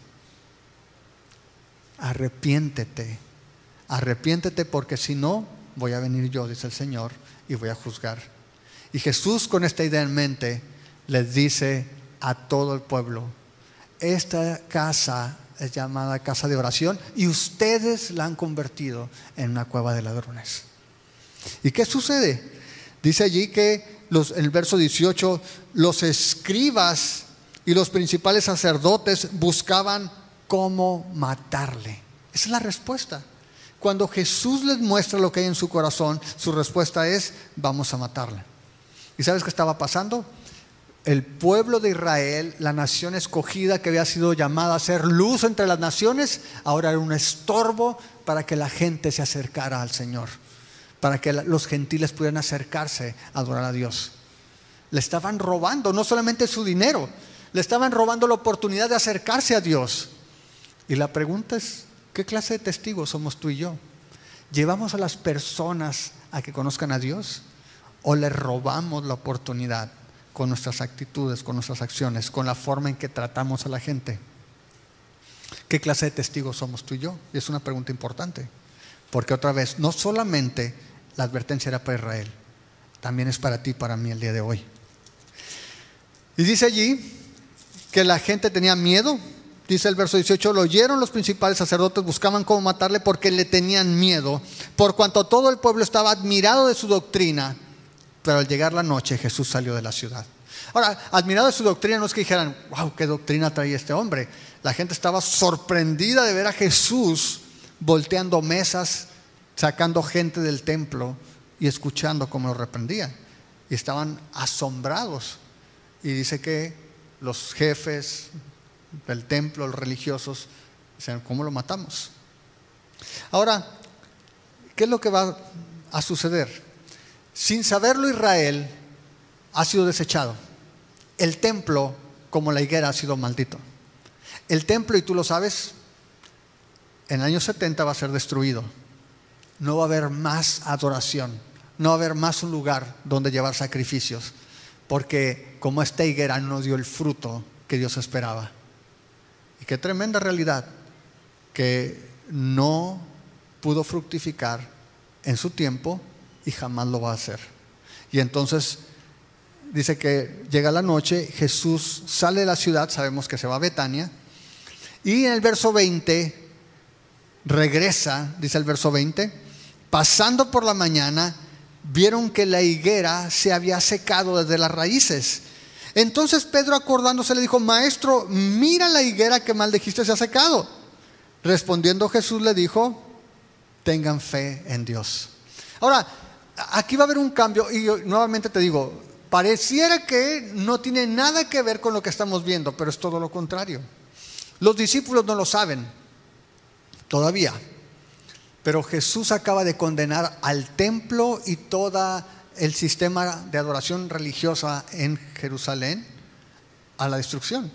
Arrepiéntete, arrepiéntete, porque si no, voy a venir yo, dice el Señor, y voy a juzgar. Y Jesús, con esta idea en mente, les dice a todo el pueblo: esta casa es llamada casa de oración y ustedes la han convertido en una cueva de ladrones. ¿Y qué sucede? Dice allí que los, en el verso dieciocho, los escribas y los principales sacerdotes buscaban cómo matarle. Esa es la respuesta. Cuando Jesús les muestra lo que hay en su corazón, su respuesta es: vamos a matarle. ¿Y sabes qué estaba pasando? El pueblo de Israel, la nación escogida que había sido llamada a ser luz entre las naciones, ahora era un estorbo para que la gente se acercara al Señor, para que los gentiles pudieran acercarse a adorar a Dios. Le estaban robando no solamente su dinero, le estaban robando la oportunidad de acercarse a Dios. Y la pregunta es: ¿qué clase de testigos somos tú y yo? ¿Llevamos a las personas a que conozcan a Dios o les robamos la oportunidad con nuestras actitudes, con nuestras acciones, con la forma en que tratamos a la gente? ¿Qué clase de testigos somos tú y yo? Y es una pregunta importante, porque otra vez, no solamente la advertencia era para Israel, también es para ti y para mí el día de hoy. Y dice allí que la gente tenía miedo. Dice el verso dieciocho: lo oyeron los principales sacerdotes, buscaban cómo matarle porque le tenían miedo, por cuanto todo el pueblo estaba admirado de su doctrina. Pero al llegar la noche, Jesús salió de la ciudad. Ahora, admirado de su doctrina no es que dijeran: wow, qué doctrina traía este hombre. La gente estaba sorprendida de ver a Jesús volteando mesas, sacando gente del templo y escuchando cómo lo reprendían. Y estaban asombrados. Y dice que los jefes del templo, los religiosos, dicen: ¿cómo lo matamos? Ahora, ¿qué es lo que va a suceder? Sin saberlo, Israel ha sido desechado. El templo, como la higuera, ha sido maldito. El templo, y tú lo sabes, en el año setenta va a ser destruido. No va a haber más adoración, no va a haber más un lugar donde llevar sacrificios, porque como esta higuera no dio el fruto que Dios esperaba. Y qué tremenda realidad, que no pudo fructificar en su tiempo y jamás lo va a hacer. Y entonces dice que llega la noche, Jesús sale de la ciudad, sabemos que se va a Betania, y en el verso veinte regresa, dice el verso veinte: pasando por la mañana, vieron que la higuera se había secado desde las raíces. Entonces Pedro, acordándose, le dijo: maestro, mira la higuera que maldijiste se ha secado. Respondiendo Jesús le dijo: tengan fe en Dios. Ahora, aquí va a haber un cambio, y yo nuevamente te digo, pareciera que no tiene nada que ver con lo que estamos viendo, pero es todo lo contrario. Los discípulos no lo saben todavía, pero Jesús acaba de condenar al templo y todo el sistema de adoración religiosa en Jerusalén a la destrucción.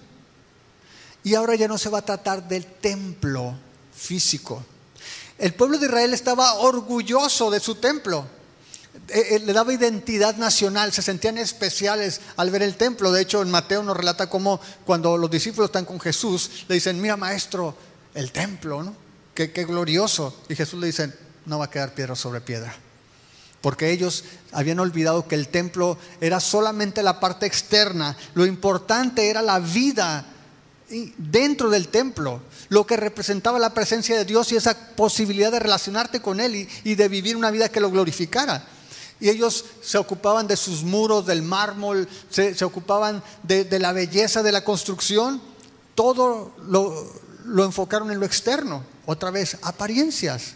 Y ahora ya no se va a tratar del templo físico. El pueblo de Israel estaba orgulloso de su templo. Eh, eh, le daba identidad nacional, se sentían especiales al ver el templo. De hecho, en Mateo nos relata cómo cuando los discípulos están con Jesús, le dicen: mira, maestro, el templo, ¿no? Qué, qué glorioso. Y Jesús le dice: no va a quedar piedra sobre piedra. Porque ellos habían olvidado que el templo era solamente la parte externa. Lo importante era la vida dentro del templo, lo que representaba la presencia de Dios y esa posibilidad de relacionarte con Él y, y de vivir una vida que lo glorificara. Y ellos se ocupaban de sus muros, del mármol, se, se ocupaban de, de la belleza de la construcción. Todo lo, lo enfocaron en lo externo. Otra vez, apariencias.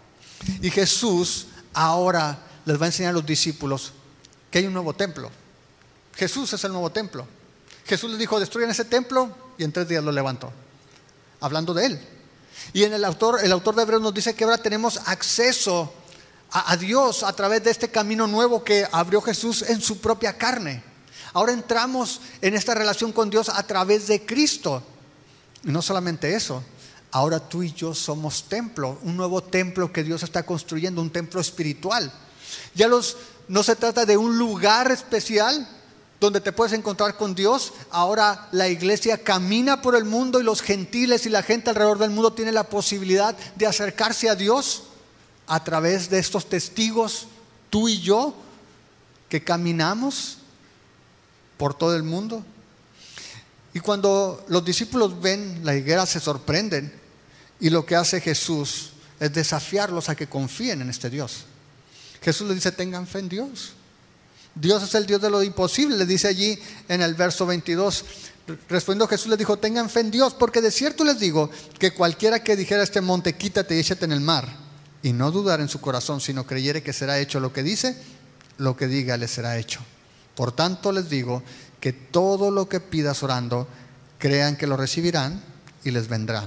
Y Jesús ahora les va a enseñar a los discípulos que hay un nuevo templo. Jesús es el nuevo templo. Jesús les dijo: destruyan ese templo, y en tres días lo levantó, hablando de Él. Y en el autor, el autor de Hebreos nos dice que ahora tenemos acceso a, a Dios a través de este camino nuevo que abrió Jesús en su propia carne. Ahora entramos en esta relación con Dios a través de Cristo. Y no solamente eso, ahora tú y yo somos templo, un nuevo templo que Dios está construyendo, un templo espiritual. Ya los, no se trata de un lugar especial donde te puedes encontrar con Dios. Ahora la iglesia camina por el mundo y los gentiles y la gente alrededor del mundo tiene la posibilidad de acercarse a Dios a través de estos testigos, tú y yo, que caminamos por todo el mundo. Y cuando los discípulos ven la higuera se sorprenden, y lo que hace Jesús es desafiarlos a que confíen en este Dios. Jesús les dice: tengan fe en Dios. Dios es el Dios de lo imposible, le dice allí en el verso veintidós. Respondiendo Jesús les dijo: tengan fe en Dios, porque de cierto les digo que cualquiera que dijera a este monte: quítate y échate en el mar, y no dudar en su corazón, sino creyere que será hecho lo que dice, lo que diga le será hecho. Por tanto les digo que todo lo que pidas orando, crean que lo recibirán y les vendrá.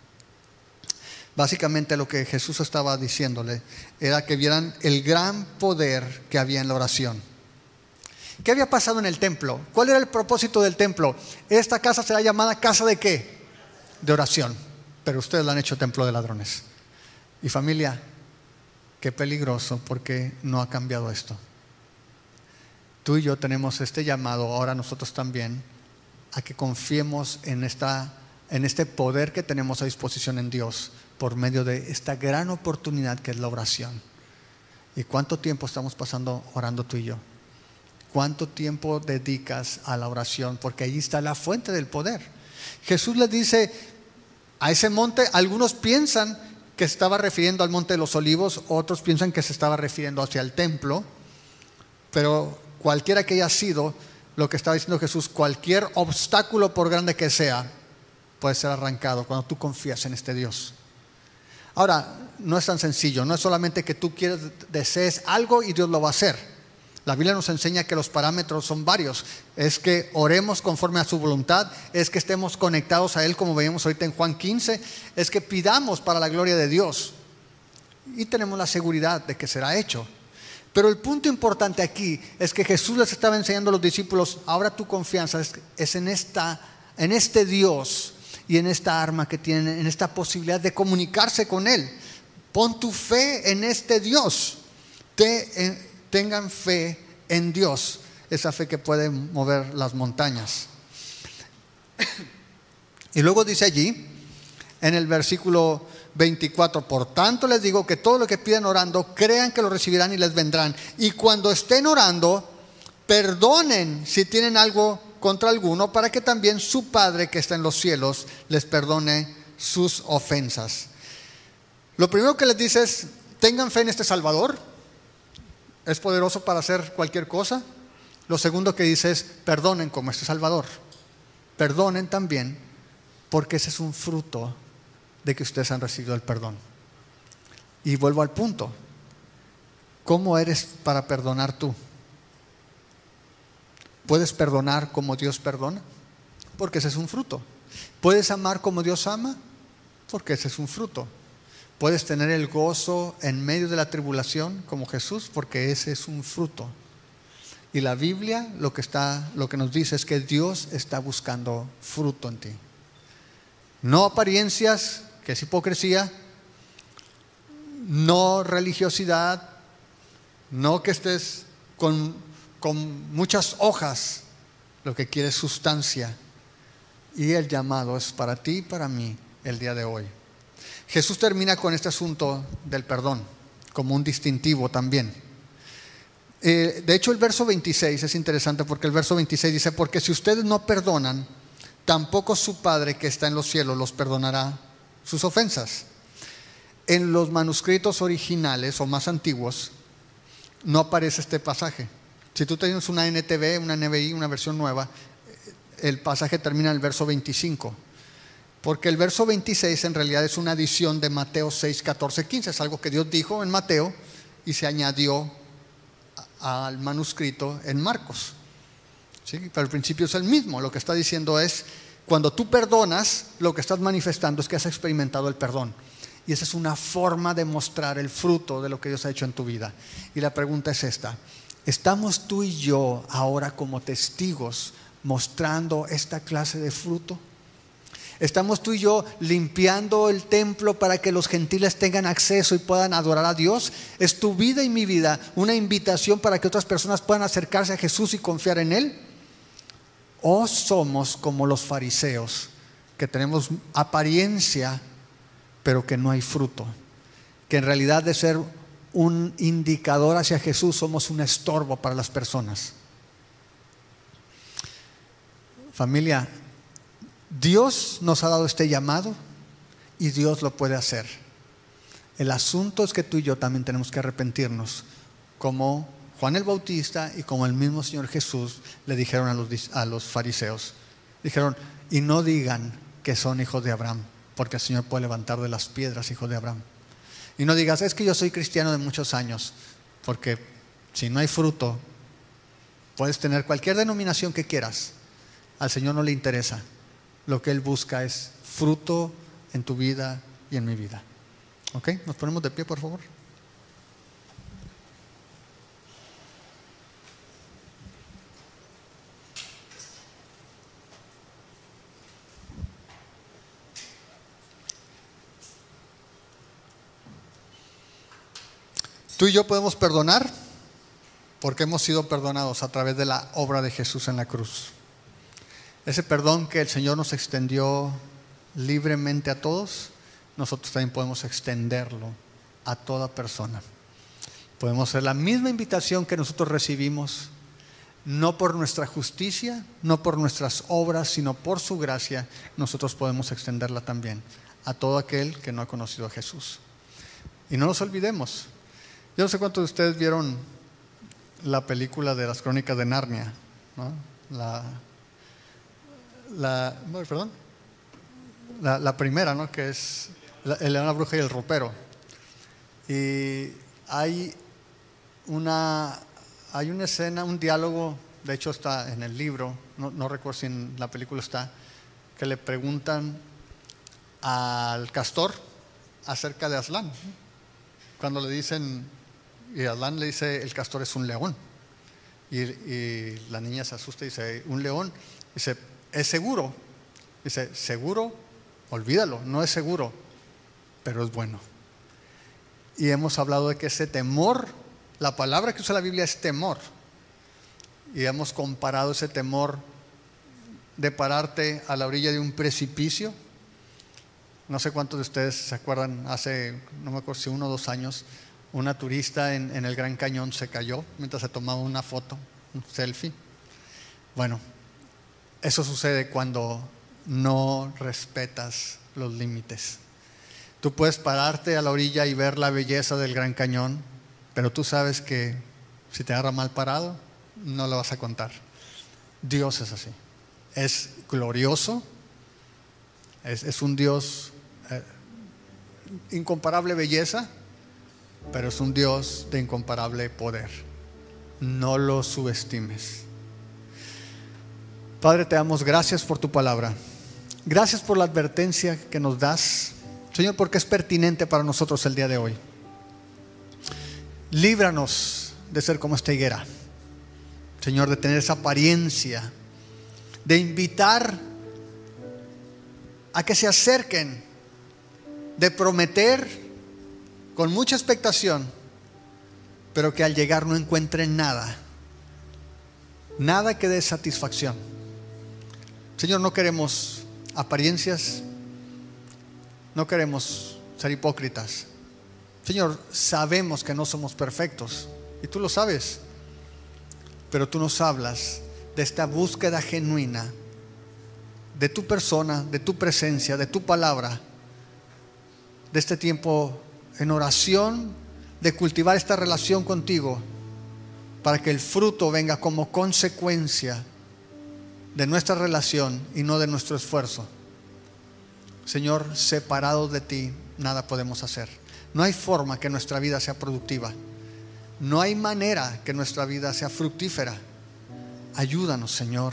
Básicamente lo que Jesús estaba diciéndole era que vieran el gran poder que había en la oración. ¿Qué había pasado en el templo? ¿Cuál era el propósito del templo? Esta casa será llamada casa ¿de qué? De oración. Pero ustedes la han hecho templo de ladrones. Y familia, qué peligroso, porque no ha cambiado esto. Tú y yo tenemos este llamado, ahora nosotros también, a que confiemos en, esta, en este poder que tenemos a disposición en Dios por medio de esta gran oportunidad que es la oración. ¿Y cuánto tiempo estamos pasando orando tú y yo? ¿Cuánto tiempo dedicas a la oración? Porque ahí está la fuente del poder. Jesús les dice a ese monte, algunos piensan que se estaba refiriendo al monte de los olivos, otros piensan que se estaba refiriendo hacia el templo, pero cualquiera que haya sido lo que estaba diciendo Jesús, cualquier obstáculo por grande que sea, puede ser arrancado cuando tú confías en este Dios. Ahora, no es tan sencillo, no es solamente que tú quieres, desees algo y Dios lo va a hacer. La Biblia nos enseña que los parámetros son varios. Es que oremos conforme a su voluntad, es que estemos conectados a Él, como veíamos ahorita en Juan quince, es que pidamos para la gloria de Dios y tenemos la seguridad de que será hecho. Pero el punto importante aquí es que Jesús les estaba enseñando a los discípulos: ahora tu confianza es, es en, esta, en este Dios y en esta arma que tienen, en esta posibilidad de comunicarse con Él. Pon tu fe en este Dios. Te, en, tengan fe en Dios, esa fe que puede mover las montañas. Y luego dice allí en el versículo veinticuatro: por tanto les digo que todo lo que pidan orando, crean que lo recibirán y les vendrán. Y cuando estén orando, perdonen si tienen algo contra alguno, para que también su Padre que está en los cielos les perdone sus ofensas. Lo primero que les dice es: tengan fe en este Salvador, es poderoso para hacer cualquier cosa. Lo segundo que dice es: perdonen como este Salvador. Perdonen también, porque ese es un fruto de que ustedes han recibido el perdón. Y vuelvo al punto: ¿cómo eres para perdonar tú? ¿Puedes perdonar como Dios perdona? Porque ese es un fruto. ¿Puedes amar como Dios ama? Porque ese es un fruto. ¿Puedes tener el gozo en medio de la tribulación como Jesús? Porque ese es un fruto. Y la Biblia lo que, está, lo que nos dice es que Dios está buscando fruto en ti. No apariencias, que es hipocresía, no religiosidad, No que estés con, con muchas hojas, lo que quiere es sustancia. Y el llamado es para ti y para mí el día de hoy. Jesús termina con este asunto del perdón, como un distintivo también. Eh, de hecho, el verso veintiséis es interesante porque el verso veintiséis dice: porque si ustedes no perdonan, tampoco su Padre que está en los cielos los perdonará sus ofensas. En los manuscritos originales o más antiguos no aparece este pasaje. Si tú tienes una N T V, una N B I, una versión nueva, el pasaje termina en el verso veinticinco. Porque el verso veintiséis en realidad es una adición de Mateo seis, catorce, quince. Es algo que Dios dijo en Mateo y se añadió al manuscrito en Marcos. ¿Sí? Pero el principio es el mismo. Lo que está diciendo es: cuando tú perdonas, lo que estás manifestando es que has experimentado el perdón. Y esa es una forma de mostrar el fruto de lo que Dios ha hecho en tu vida. Y la pregunta es esta: ¿estamos tú y yo ahora como testigos mostrando esta clase de fruto? ¿Estamos tú y yo limpiando el templo para que los gentiles tengan acceso y puedan adorar a Dios? ¿Es tu vida y mi vida una invitación para que otras personas puedan acercarse a Jesús y confiar en Él? ¿O somos como los fariseos, que tenemos apariencia pero que no hay fruto? Que en realidad, de ser un indicador hacia Jesús, somos un estorbo para las personas. Familia, Dios nos ha dado este llamado y Dios lo puede hacer. El asunto es que tú y yo también tenemos que arrepentirnos, como Juan el Bautista y como el mismo Señor Jesús le dijeron a los, a los fariseos. Dijeron: y no digan que son hijos de Abraham, porque el Señor puede levantar de las piedras hijos de Abraham. Y no digas: es que yo soy cristiano de muchos años, porque si no hay fruto, puedes tener cualquier denominación que quieras, al Señor no le interesa. Lo que Él busca es fruto en tu vida y en mi vida. ¿Ok? ¿Nos ponemos de pie, por favor? Tú y yo podemos perdonar porque hemos sido perdonados a través de la obra de Jesús en la cruz. Ese perdón que el Señor nos extendió libremente a todos, nosotros también podemos extenderlo a toda persona. Podemos hacer la misma invitación que nosotros recibimos, no por nuestra justicia, no por nuestras obras, sino por su gracia. Nosotros podemos extenderla también a todo aquel que no ha conocido a Jesús. Y no nos olvidemos. Yo no sé cuántos de ustedes vieron la película de las Crónicas de Narnia, ¿no? La, la, no, perdón, la, la primera, ¿no? Que es la, el León, la Bruja y el Ropero. Y hay una, hay una escena, un diálogo, de hecho está en el libro, no, no recuerdo si en la película está, que le preguntan al castor acerca de Aslan. Cuando le dicen, y Aslan le dice: el castor es un león. Y, y la niña se asusta y dice: ¿un león? Dice: ¿es seguro? Dice: seguro, olvídalo, no es seguro, pero es bueno. Y hemos hablado de que ese temor, la palabra que usa la Biblia es temor. Y hemos comparado ese temor de pararte a la orilla de un precipicio. No sé cuántos de ustedes se acuerdan, hace, no me acuerdo si uno o dos años, una turista en, en el Gran Cañón se cayó mientras se tomaba una foto, un selfie. Bueno, eso sucede cuando no respetas los límites. Tú puedes pararte a la orilla y ver la belleza del Gran Cañón, pero tú sabes que si te agarra mal parado, no lo vas a contar. Dios es así. Es glorioso, es, es un Dios eh, incomparable belleza, pero es un Dios de incomparable poder. No lo subestimes. Padre, te damos gracias por tu palabra. Gracias por la advertencia que nos das, Señor, porque es pertinente para nosotros el día de hoy. Líbranos de ser como esta higuera, Señor, de tener esa apariencia, de invitar a que se acerquen, de prometer con mucha expectación, pero que al llegar no encuentren nada, nada que dé satisfacción. Señor, no queremos apariencias, no queremos ser hipócritas. Señor, sabemos que no somos perfectos y tú lo sabes, pero tú nos hablas de esta búsqueda genuina de tu persona, de tu presencia, de tu palabra, de este tiempo en oración, de cultivar esta relación contigo para que el fruto venga como consecuencia de nuestra relación y no de nuestro esfuerzo. Señor, separados de ti nada podemos hacer. No hay forma que nuestra vida sea productiva. No hay manera que nuestra vida sea fructífera. Ayúdanos, Señor.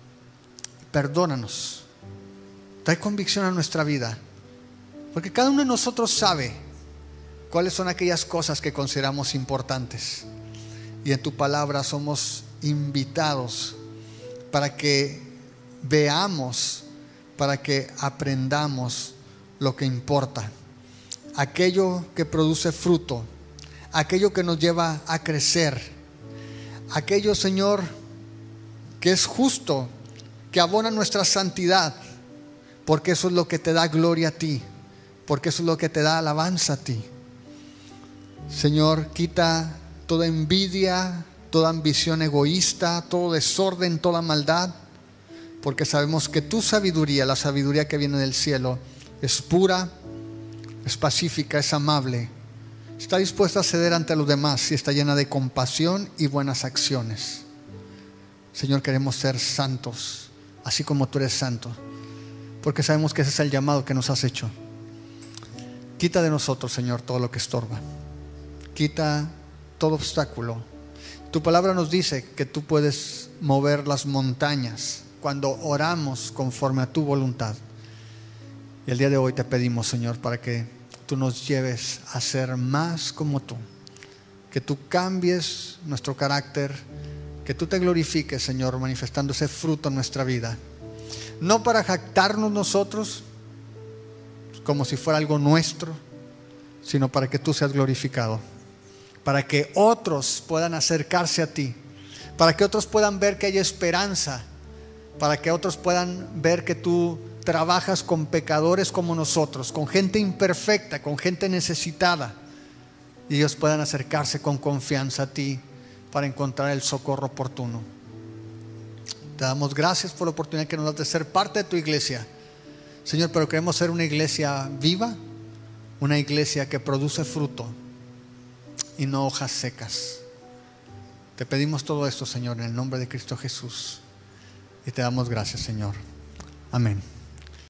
Perdónanos. Trae convicción a nuestra vida. Porque cada uno de nosotros sabe cuáles son aquellas cosas que consideramos importantes. Y en tu palabra somos invitados para que veamos, para que aprendamos lo que importa. Aquello que produce fruto, aquello que nos lleva a crecer, aquello, Señor, que es justo, que abona nuestra santidad, porque eso es lo que te da gloria a ti, porque eso es lo que te da alabanza a ti. Señor, quita toda envidia, toda ambición egoísta, todo desorden, toda maldad, porque sabemos que tu sabiduría, la sabiduría que viene del cielo, es pura, es pacífica, es amable, está dispuesta a ceder ante los demás y está llena de compasión y buenas acciones. Señor, queremos ser santos, así como tú eres santo, porque sabemos que ese es el llamado que nos has hecho. Quita de nosotros, Señor, todo lo que estorba. Quita todo obstáculo. Tu palabra nos dice que tú puedes mover las montañas cuando oramos conforme a tu voluntad. Y el día de hoy te pedimos, Señor, para que tú nos lleves a ser más como tú, que tú cambies nuestro carácter, que tú te glorifiques, Señor, manifestando ese fruto en nuestra vida, no para jactarnos nosotros como si fuera algo nuestro, sino para que tú seas glorificado, para que otros puedan acercarse a ti, para que otros puedan ver que hay esperanza, para que otros puedan ver que tú trabajas con pecadores como nosotros, con gente imperfecta, con gente necesitada, y ellos puedan acercarse con confianza a ti para encontrar el socorro oportuno. Te damos gracias por la oportunidad que nos das de ser parte de tu iglesia, Señor, pero queremos ser una iglesia viva, una iglesia que produce fruto y no hojas secas. Te pedimos todo esto, Señor, en el nombre de Cristo Jesús, y te damos gracias, Señor. Amén.